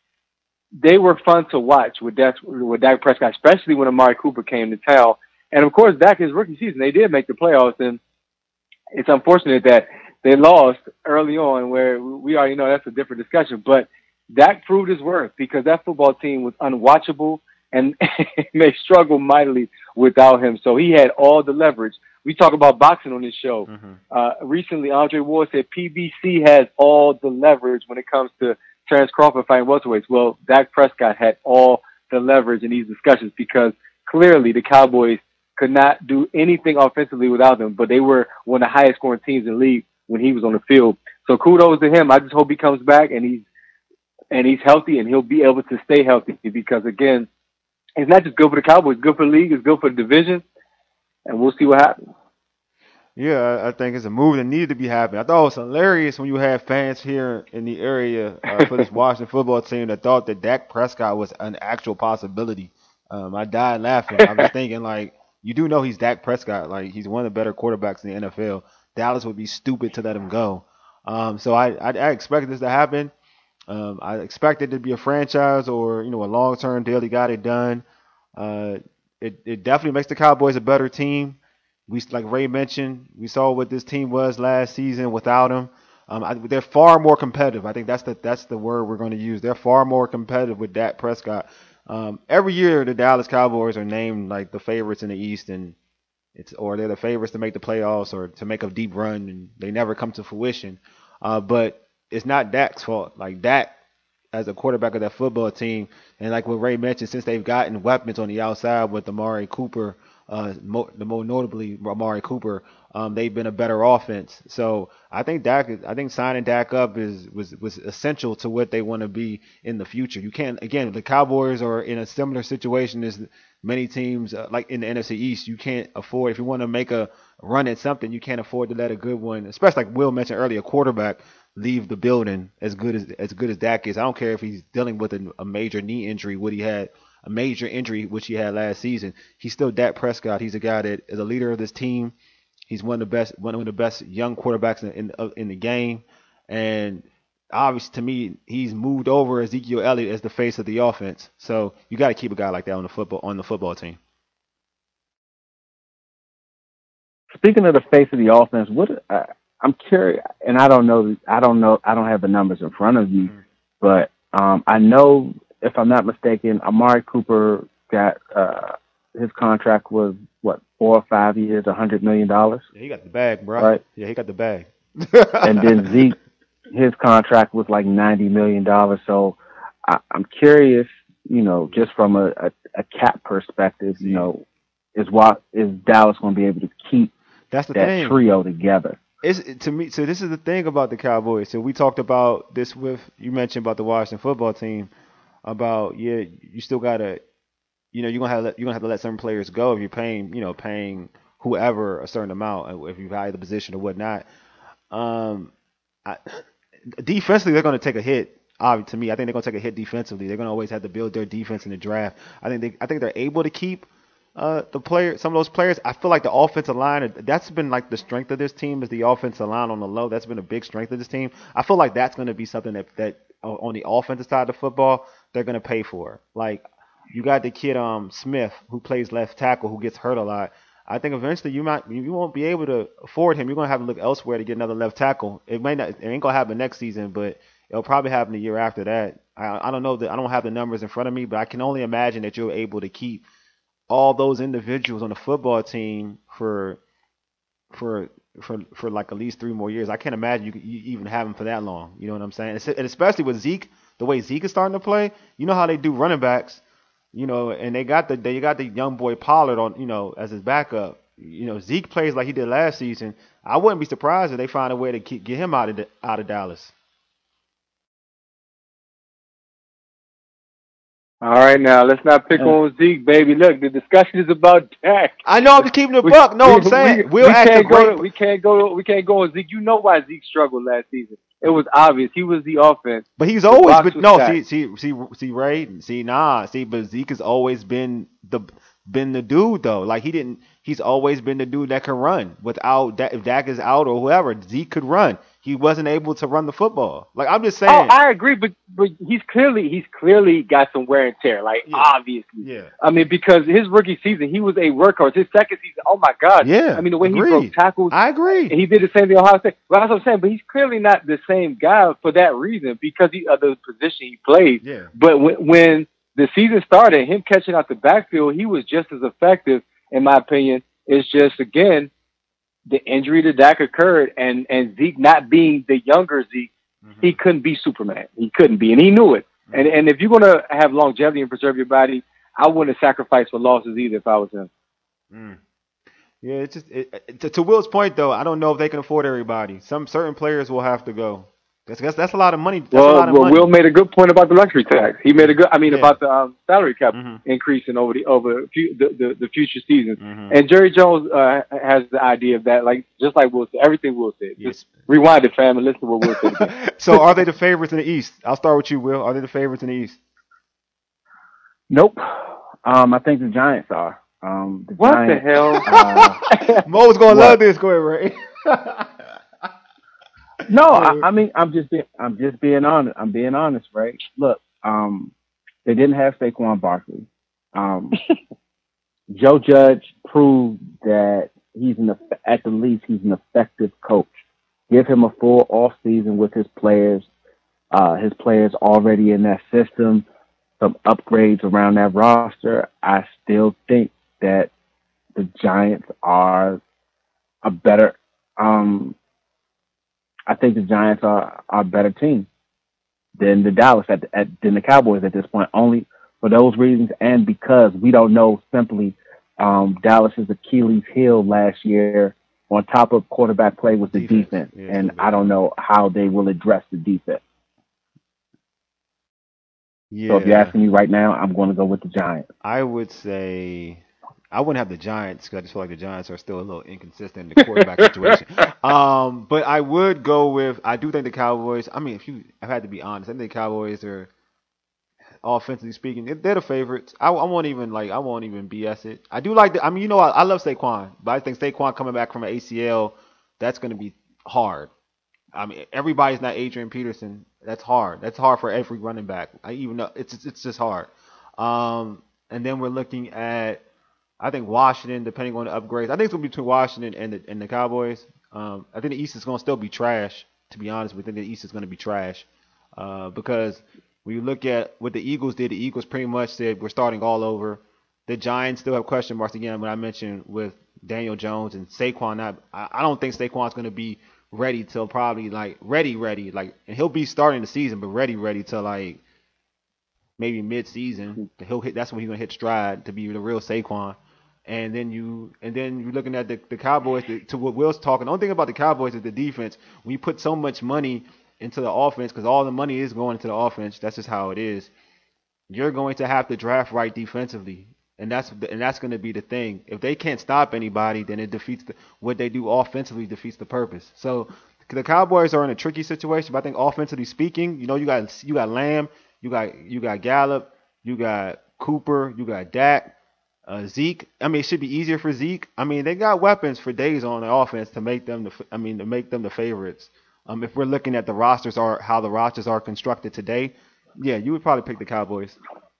they were fun to watch with Dak, with Dak Prescott, especially when Amari Cooper came to town. And, of course, back his rookie season, they did make the playoffs, and it's unfortunate that they lost early on, where we already know that's a different discussion. But Dak proved his worth because that football team was unwatchable, and they struggled mightily without him. So he had all the leverage. We talk about boxing on this show. mm-hmm. Uh, recently, Andre Ward said P B C has all the leverage when it comes to Terrence Crawford fighting welterweights. Well, Dak Prescott had all the leverage in these discussions because clearly the Cowboys could not do anything offensively without him, but they were one of the highest scoring teams in the league when he was on the field. So kudos to him. I just hope he comes back and he's and he's healthy and he'll be able to stay healthy because, again, it's not just good for the Cowboys, it's good for the league, it's good for the division, and we'll see what happens. Yeah, I- I think it's a move that needed to be happening. I thought it was hilarious when you had fans here in the area uh, for this Washington football team that thought that Dak Prescott was an actual possibility. Um, I died laughing. I was thinking, like, you do know he's Dak Prescott. Like, he's one of the better quarterbacks in the N F L. Dallas would be stupid to let him go. Um, so I, I, I expected this to happen. Um, I expected it to be a franchise or, you know, a long-term deal. He got it done. Uh, it, it definitely makes the Cowboys a better team. We, like Ray mentioned, we saw what this team was last season without him. Um, I, they're far more competitive. I think that's the that's the word we're going to use. They're far more competitive with Dak Prescott. Um, every year, the Dallas Cowboys are named like the favorites in the East, and it's or they're the favorites to make the playoffs or to make a deep run, and they never come to fruition. Uh, but it's not Dak's fault. Like Dak, as a quarterback of that football team, and like what Ray mentioned, since they've gotten weapons on the outside with Amari Cooper. Uh, mo- the more notably Amari Cooper, um, they've been a better offense. So I think Dak, I think signing Dak up is was was essential to what they want to be in the future. You can't again, the Cowboys are in a similar situation as many teams uh, like in the N F C East. You can't afford if you want to make a run at something, you can't afford to let a good one, especially like Will mentioned earlier, quarterback leave the building as good as as good as Dak is. I don't care if he's dealing with a, a major knee injury, what he had. A major injury, which he had last season. He's still Dak Prescott. He's a guy that is a leader of this team. He's one of the best, one of the best young quarterbacks in in, uh, in the game. And obviously, to me, he's moved over Ezekiel Elliott as the face of the offense. So you got to keep a guy like that on the football on the football team. Speaking of the face of the offense, what uh, I'm curious, and I don't know, I don't know, I don't have the numbers in front of you, mm-hmm. but um, I know. If I'm not mistaken, Amari Cooper got uh, his contract was what four or five years, a hundred million dollars. Yeah, he got the bag, bro. Right? Yeah, he got the bag. And then Zeke, his contract was like ninety million dollars. So I, I'm curious, you know, just from a, a, a cap perspective, you know, is what is Dallas going to be able to keep That's the that thing. trio together? It's to me. So this is the thing about the Cowboys. So we talked about this with you mentioned about the Washington football team. About yeah, you still gotta, you know, you're gonna have to let, you're gonna have to let some players go if you're paying, you know, paying whoever a certain amount if you value the position or whatnot. Um, I, defensively, they're gonna take a hit. Obviously, to me, I think they're gonna take a hit defensively. They're gonna always have to build their defense in the draft. I think they, I think they're able to keep uh, the player, some of those players. I feel like the offensive line, that's been like the strength of this team is the offensive line on the low. That's been a big strength of this team. I feel like that's gonna be something that that on the offensive side of the football, they're going to pay for. Like, you got the kid um Smith, who plays left tackle, who gets hurt a lot. I think eventually you might you won't be able to afford him. You're going to have to look elsewhere to get another left tackle. It may not, it ain't going to happen next season, but it'll probably happen the year after that. I, I don't know that I don't have the numbers in front of me, but I can only imagine that you're able to keep all those individuals on the football team for for for for like at least three more years. I can't imagine you could you even have him for that long. You know what I'm saying? And especially with Zeke, the way Zeke is starting to play, you know how they do running backs, you know, and they got the they got the young boy Pollard on, you know, as his backup. You know, Zeke plays like he did last season. I wouldn't be surprised if they find a way to keep, get him out of the, out of Dallas. All right, now let's not pick Uh, on Zeke, baby. Look, the discussion is about Dak. I know I'm just keeping the We, buck. No, we, I'm saying we, Will we asked a can't go. great. To, we can't go. We can't go on Zeke. You know why Zeke struggled last season? It was obvious. He was the offense. But he's The always box been was no. See, stacked. see, see, see, Ray. See, nah. See, but Zeke has always been the been the dude though. Like he didn't. He's always been the dude that can run without that. If Dak is out or whoever, Zeke could run. He wasn't able to run the football. Like I'm just Oh, saying. I agree, but but he's clearly he's clearly got some wear and tear. Like Yeah. obviously, Yeah. I mean, because his rookie season, he was a workhorse. His second season, oh my God! Yeah. I mean, the way he Agreed. broke tackles, I agree. he did the same thing at Ohio State. Well, that's what I'm saying. But he's clearly not the same guy for that reason because he, of the position he played. Yeah. But when, when the season started, him catching out the backfield, he was just as effective, in my opinion. It's just again the injury to Dak occurred, and and Zeke not being the younger Zeke, Mm-hmm. he couldn't be Superman. He couldn't be, and he knew it. Mm-hmm. And and if you're gonna have longevity and preserve your body, I wouldn't sacrifice for losses either if I was him. Mm. Yeah, it's just it, it, to, to Will's point though. I don't know if they can afford everybody. Some certain players will have to go. That's that's, that's a lot of money. That's a Well, lot of well, money. Will made a good point about the luxury tax. He made a good, I mean, Yeah. about the um, salary cap Mhm. increasing over the over fu- the, the the future seasons. Mhm. And Jerry Jones uh, has the idea of that, like just like Will said, everything Will said. Yes. Just rewind it, fam, and listen to what Will said again. So are they the favorites in the East? I'll start with you, Will. Are they the favorites in the East? Nope. Um, I think the Giants are. Um, the What Giants, the hell? Uh, Mo's gonna What? love this. Go ahead, Ray. no, I, I mean, I'm just, being, I'm just being honest. I'm being honest, right? Look, um, they didn't have Saquon Barkley. Um, Joe Judge proved that he's an, eff- at the least, he's an effective coach. Give him a full off season with his players. Uh, his players already in that system. Some upgrades around that roster. I still think that the Giants are a better. Um, I think the Giants are, are a better team than the Dallas at, at than the Cowboys at this point. Only for those reasons, and because we don't know simply um, Dallas's Achilles heel last year. On top of quarterback play was the Defense. defense, Yeah, and defense. I don't know how they will address the defense. Yeah. So if you're asking me right now, I'm going to go with the Giants. I would say I wouldn't have the Giants because I just feel like the Giants are still a little inconsistent in the quarterback situation. Um, but I would go with I do think the Cowboys. I mean, if you I had to be honest, I think the Cowboys are offensively speaking, they're they're the favorites. I, I won't even like I won't even B S it. I do like the, I mean, you know, I, I love Saquon, but I think Saquon coming back from an A C L, that's going to be hard. I mean, everybody's not Adrian Peterson. That's hard. That's hard for every running back. I even know it's it's just hard. Um, and then we're looking at, I think Washington, depending on the upgrades. I think it's gonna be between Washington and the and the Cowboys. Um, I think the East is gonna still be trash. To be honest, we think the East is gonna be trash uh, because when you look at what the Eagles did, the Eagles pretty much said we're starting all over. The Giants still have question marks again. What I mentioned with Daniel Jones and Saquon, not, I, I don't think Saquon's gonna be ready till probably like ready, ready, like, and he'll be starting the season, but ready, ready till like maybe mid-season. He'll hit. That's when he's gonna hit stride to be the real Saquon. And then you, and then you're looking at the, the Cowboys. The, to what Will's talking, the only thing about the Cowboys is the defense. When you put so much money into the offense, because all the money is going into the offense, that's just how it is. You're going to have to draft right defensively, and that's and that's going to be the thing. If they can't stop anybody, then it defeats the, what they do offensively defeats the purpose. So the Cowboys are in a tricky situation. But I think offensively speaking, you know, you got you got Lamb, you got you got Gallup, you got Cooper, you got Dak. Uh, Zeke, I mean, it should be easier for Zeke. I mean, they got weapons for days on the offense to make them the, I mean, to make them the favorites. Um, if we're looking at the rosters are how the rosters are constructed today, yeah, you would probably pick the Cowboys.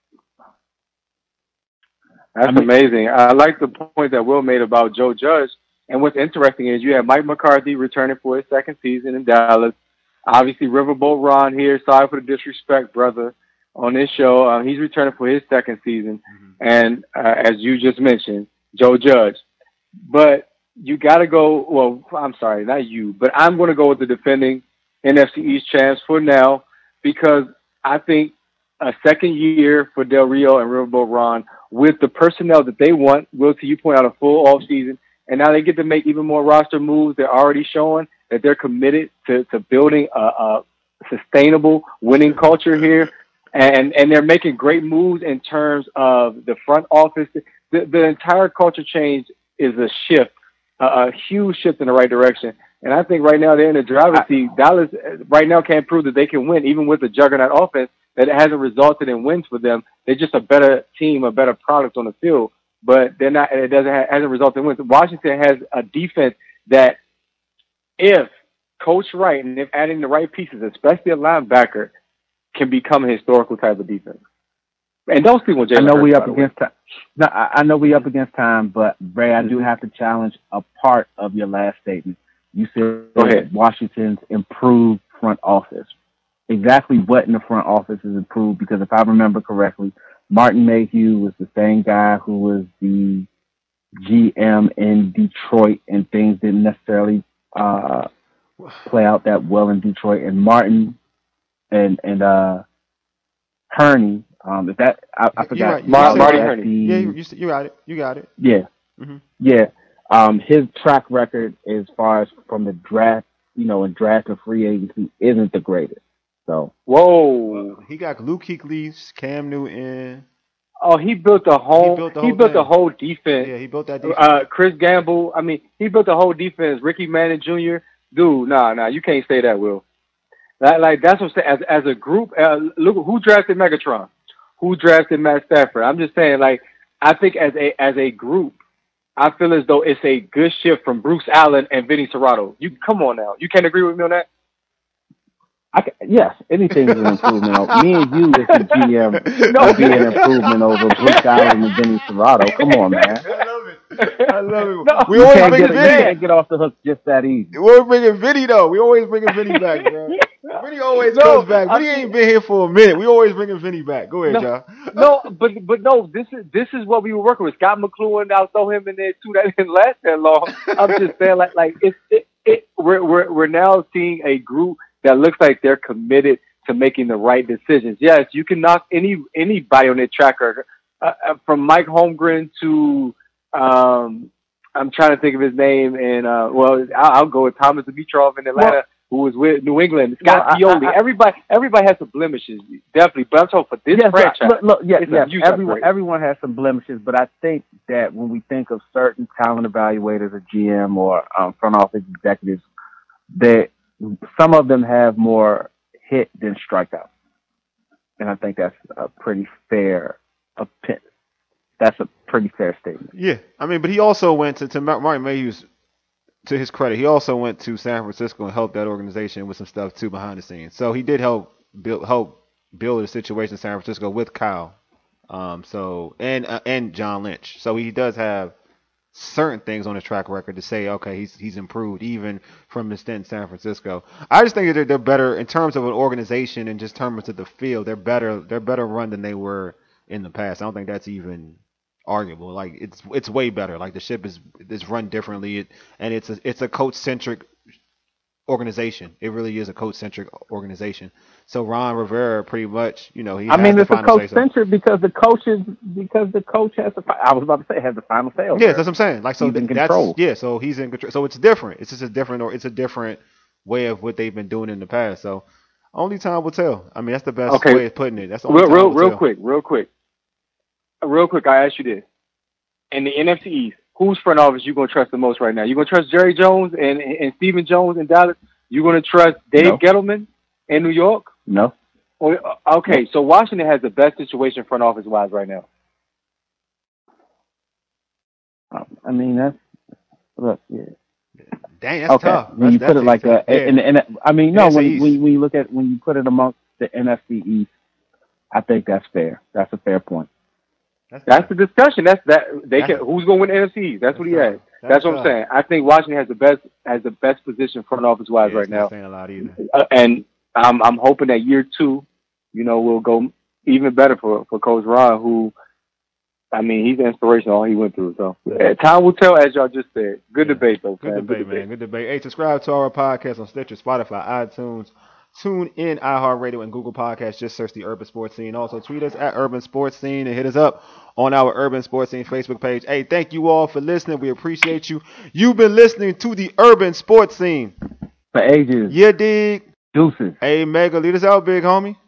That's I mean- amazing. I like the point that Will made about Joe Judge. And what's interesting is you have Mike McCarthy returning for his second season in Dallas. Obviously, Riverboat Ron here. Sorry for the disrespect, brother. on this show. Uh, he's returning for his second season, Mm-hmm. and uh, as you just mentioned, Joe Judge. But you got to go. Well, I'm sorry, not you, but I'm going to go with the defending N F C East champs for now because I think a second year for Del Rio and Riverboat Ron with the personnel that they want. Will, to you point out a full off season, and now they get to make even more roster moves. They're already showing that they're committed to, to building a, a sustainable winning culture here. And, and they're making great moves in terms of the front office. The, the entire culture change is a shift, a, a huge shift in the right direction. And I think right now they're in the driver's seat. Dallas right now can't prove that they can win, even with the juggernaut offense, that it hasn't resulted in wins for them. They're just a better team, a better product on the field, but they're not. It doesn't have, hasn't resulted in wins. Washington has a defense that, if coached right and if adding the right pieces, especially a linebacker, can become a historical type of defense. And don't sleep on Jalen I know Hurts, we by up the way. against time. No, I, I know we up against time, but Bray, I do have to challenge a part of your last statement. You said Go ahead. Washington's improved front office. Exactly what in the front office is improved? Because if I remember correctly, Martin Mayhew was the same guy who was the G M in Detroit, and things didn't necessarily uh, play out that well in Detroit. And Martin and and uh, Hurney, um, is that I, I You're forgot. right. You Mar- said Marty that. Hurney. The- Yeah, you, you, you got it. You got it. Yeah, Mm-hmm. yeah. Um, his track record as far as from the draft, you know, and draft and free agency isn't the greatest. So Whoa. He got Luke Kuechly, Cam Newton. Oh, he built the whole. He built the he whole built the thing. whole defense. Yeah, he built that defense. Uh, Chris Gamble. I mean, he built the whole defense. Ricky Manning Junior Dude, nah, nah, you can't say that, Will. That, like that's what I'm saying. As as a group, uh, look who drafted Megatron, who drafted Matt Stafford. I'm just saying, like, I think as a as a group, I feel as though it's a good shift from Bruce Allen and Vinny Serrato. You come on now, you can't agree with me on that. I can, yes, anything is an improvement. over- Me and you as the G M No. would be an improvement over Bruce Allen and Vinny Serrato. Come on, man. I love it. I love it. No. We You always can't, bring get, you Vinny. can't get off the hook just that easy. We always bringing Vinny though. We always bringing Vinny back, bro. Vinny always No, comes back. I Vinny mean- ain't been here for a minute. We always bringing Vinny back. Go ahead, No. y'all. No, but but no, this is this is what we were working with. Scott McLuhan, I'll throw him in there too. That didn't last that long. I'm just saying, like like it's it, it we're we're we're now seeing a group that looks like they're committed to making the right decisions. Yes, you can knock any anybody on their track record, uh, uh, from Mike Holmgren to um, I'm trying to think of his name, and uh, well, I'll, I'll go with Thomas Dimitrov in Atlanta. Well, who was with New England? Scott well, I- Pioli. I- I- everybody, everybody has some blemishes, definitely. But I'm talking for this Yes, franchise. look, look, yes, it's a yes. huge Everyone, upgrade. everyone has some blemishes, but I think that when we think of certain talent evaluators or G M or um, front office executives, that some of them have more hit than strikeout, and I think that's a pretty fair opinion. That's a pretty fair statement. Yeah, I mean, but he also went to, to Mar- Martin Mayhew's, to his credit, he also went to San Francisco and helped that organization with some stuff too behind the scenes. So he did help build help build a situation in San Francisco with Kyle, um, so and uh, and John Lynch. So he does have certain things on his track record to say, okay, he's he's improved even from his stint in San Francisco. I just think that they're, they're better in terms of an organization and just terms of the field. They're better. They're better run than they were in the past. I don't think that's even arguable. Like it's it's way better. Like the ship is is run differently, it, and it's a it's a coach centric organization. It really is a coach centric organization. So Ron Rivera, pretty much, you know, he. I has mean, the it's a final coach say-so. centric because the coach is because the coach has the. fi- I was about to say has the final say over Yeah, it. that's what I'm saying. Like so, He's in that's control. yeah. So he's in control. So it's different. It's just a different, or it's a different way of what they've been doing in the past. So only time will tell. I mean, that's the best Okay. way of putting it. That's the only Real, time real, will real tell. quick, real quick, real quick. I ask you this: in the N F C East, whose front office you gonna trust the most right now? You gonna trust Jerry Jones and and Stephen Jones in Dallas? You gonna trust Dave No. Gettleman in New York? No, Or, okay, so Washington has the best situation front office wise right now. Um, I mean that's look. Yeah. Dang, that's Okay, tough. when you That's- put it that's like that, yeah. and, and I mean, no, N F C when, East. when when you look at when you put it amongst the N F C East, I think that's fair. That's a fair point. That's the discussion. That's that they That's- can. Who's going to win the N F C East? That's what he That's asked. tough. That's what I'm That's saying. I think Washington has the best has the best position front office wise Yeah, right it's not now, saying a lot either. uh, and I'm I'm hoping that year two, you know, we'll go even better for, for Coach Ron, who, I mean, he's inspirational, all he went through. So yeah, time will tell, as y'all just said. Good yeah. debate, though, Good man. debate, Good man. Good debate. Hey, subscribe to our podcast on Stitcher, Spotify, iTunes, Tune in, iHeartRadio, and Google Podcasts. Just search the Urban Sports Scene. Also, tweet us at Urban Sports Scene and hit us up on our Urban Sports Scene Facebook page. Hey, thank you all for listening. We appreciate you. You've been listening to the Urban Sports Scene. For ages. Yeah, dig. Deuces. Hey, Mega, lead us out, big homie.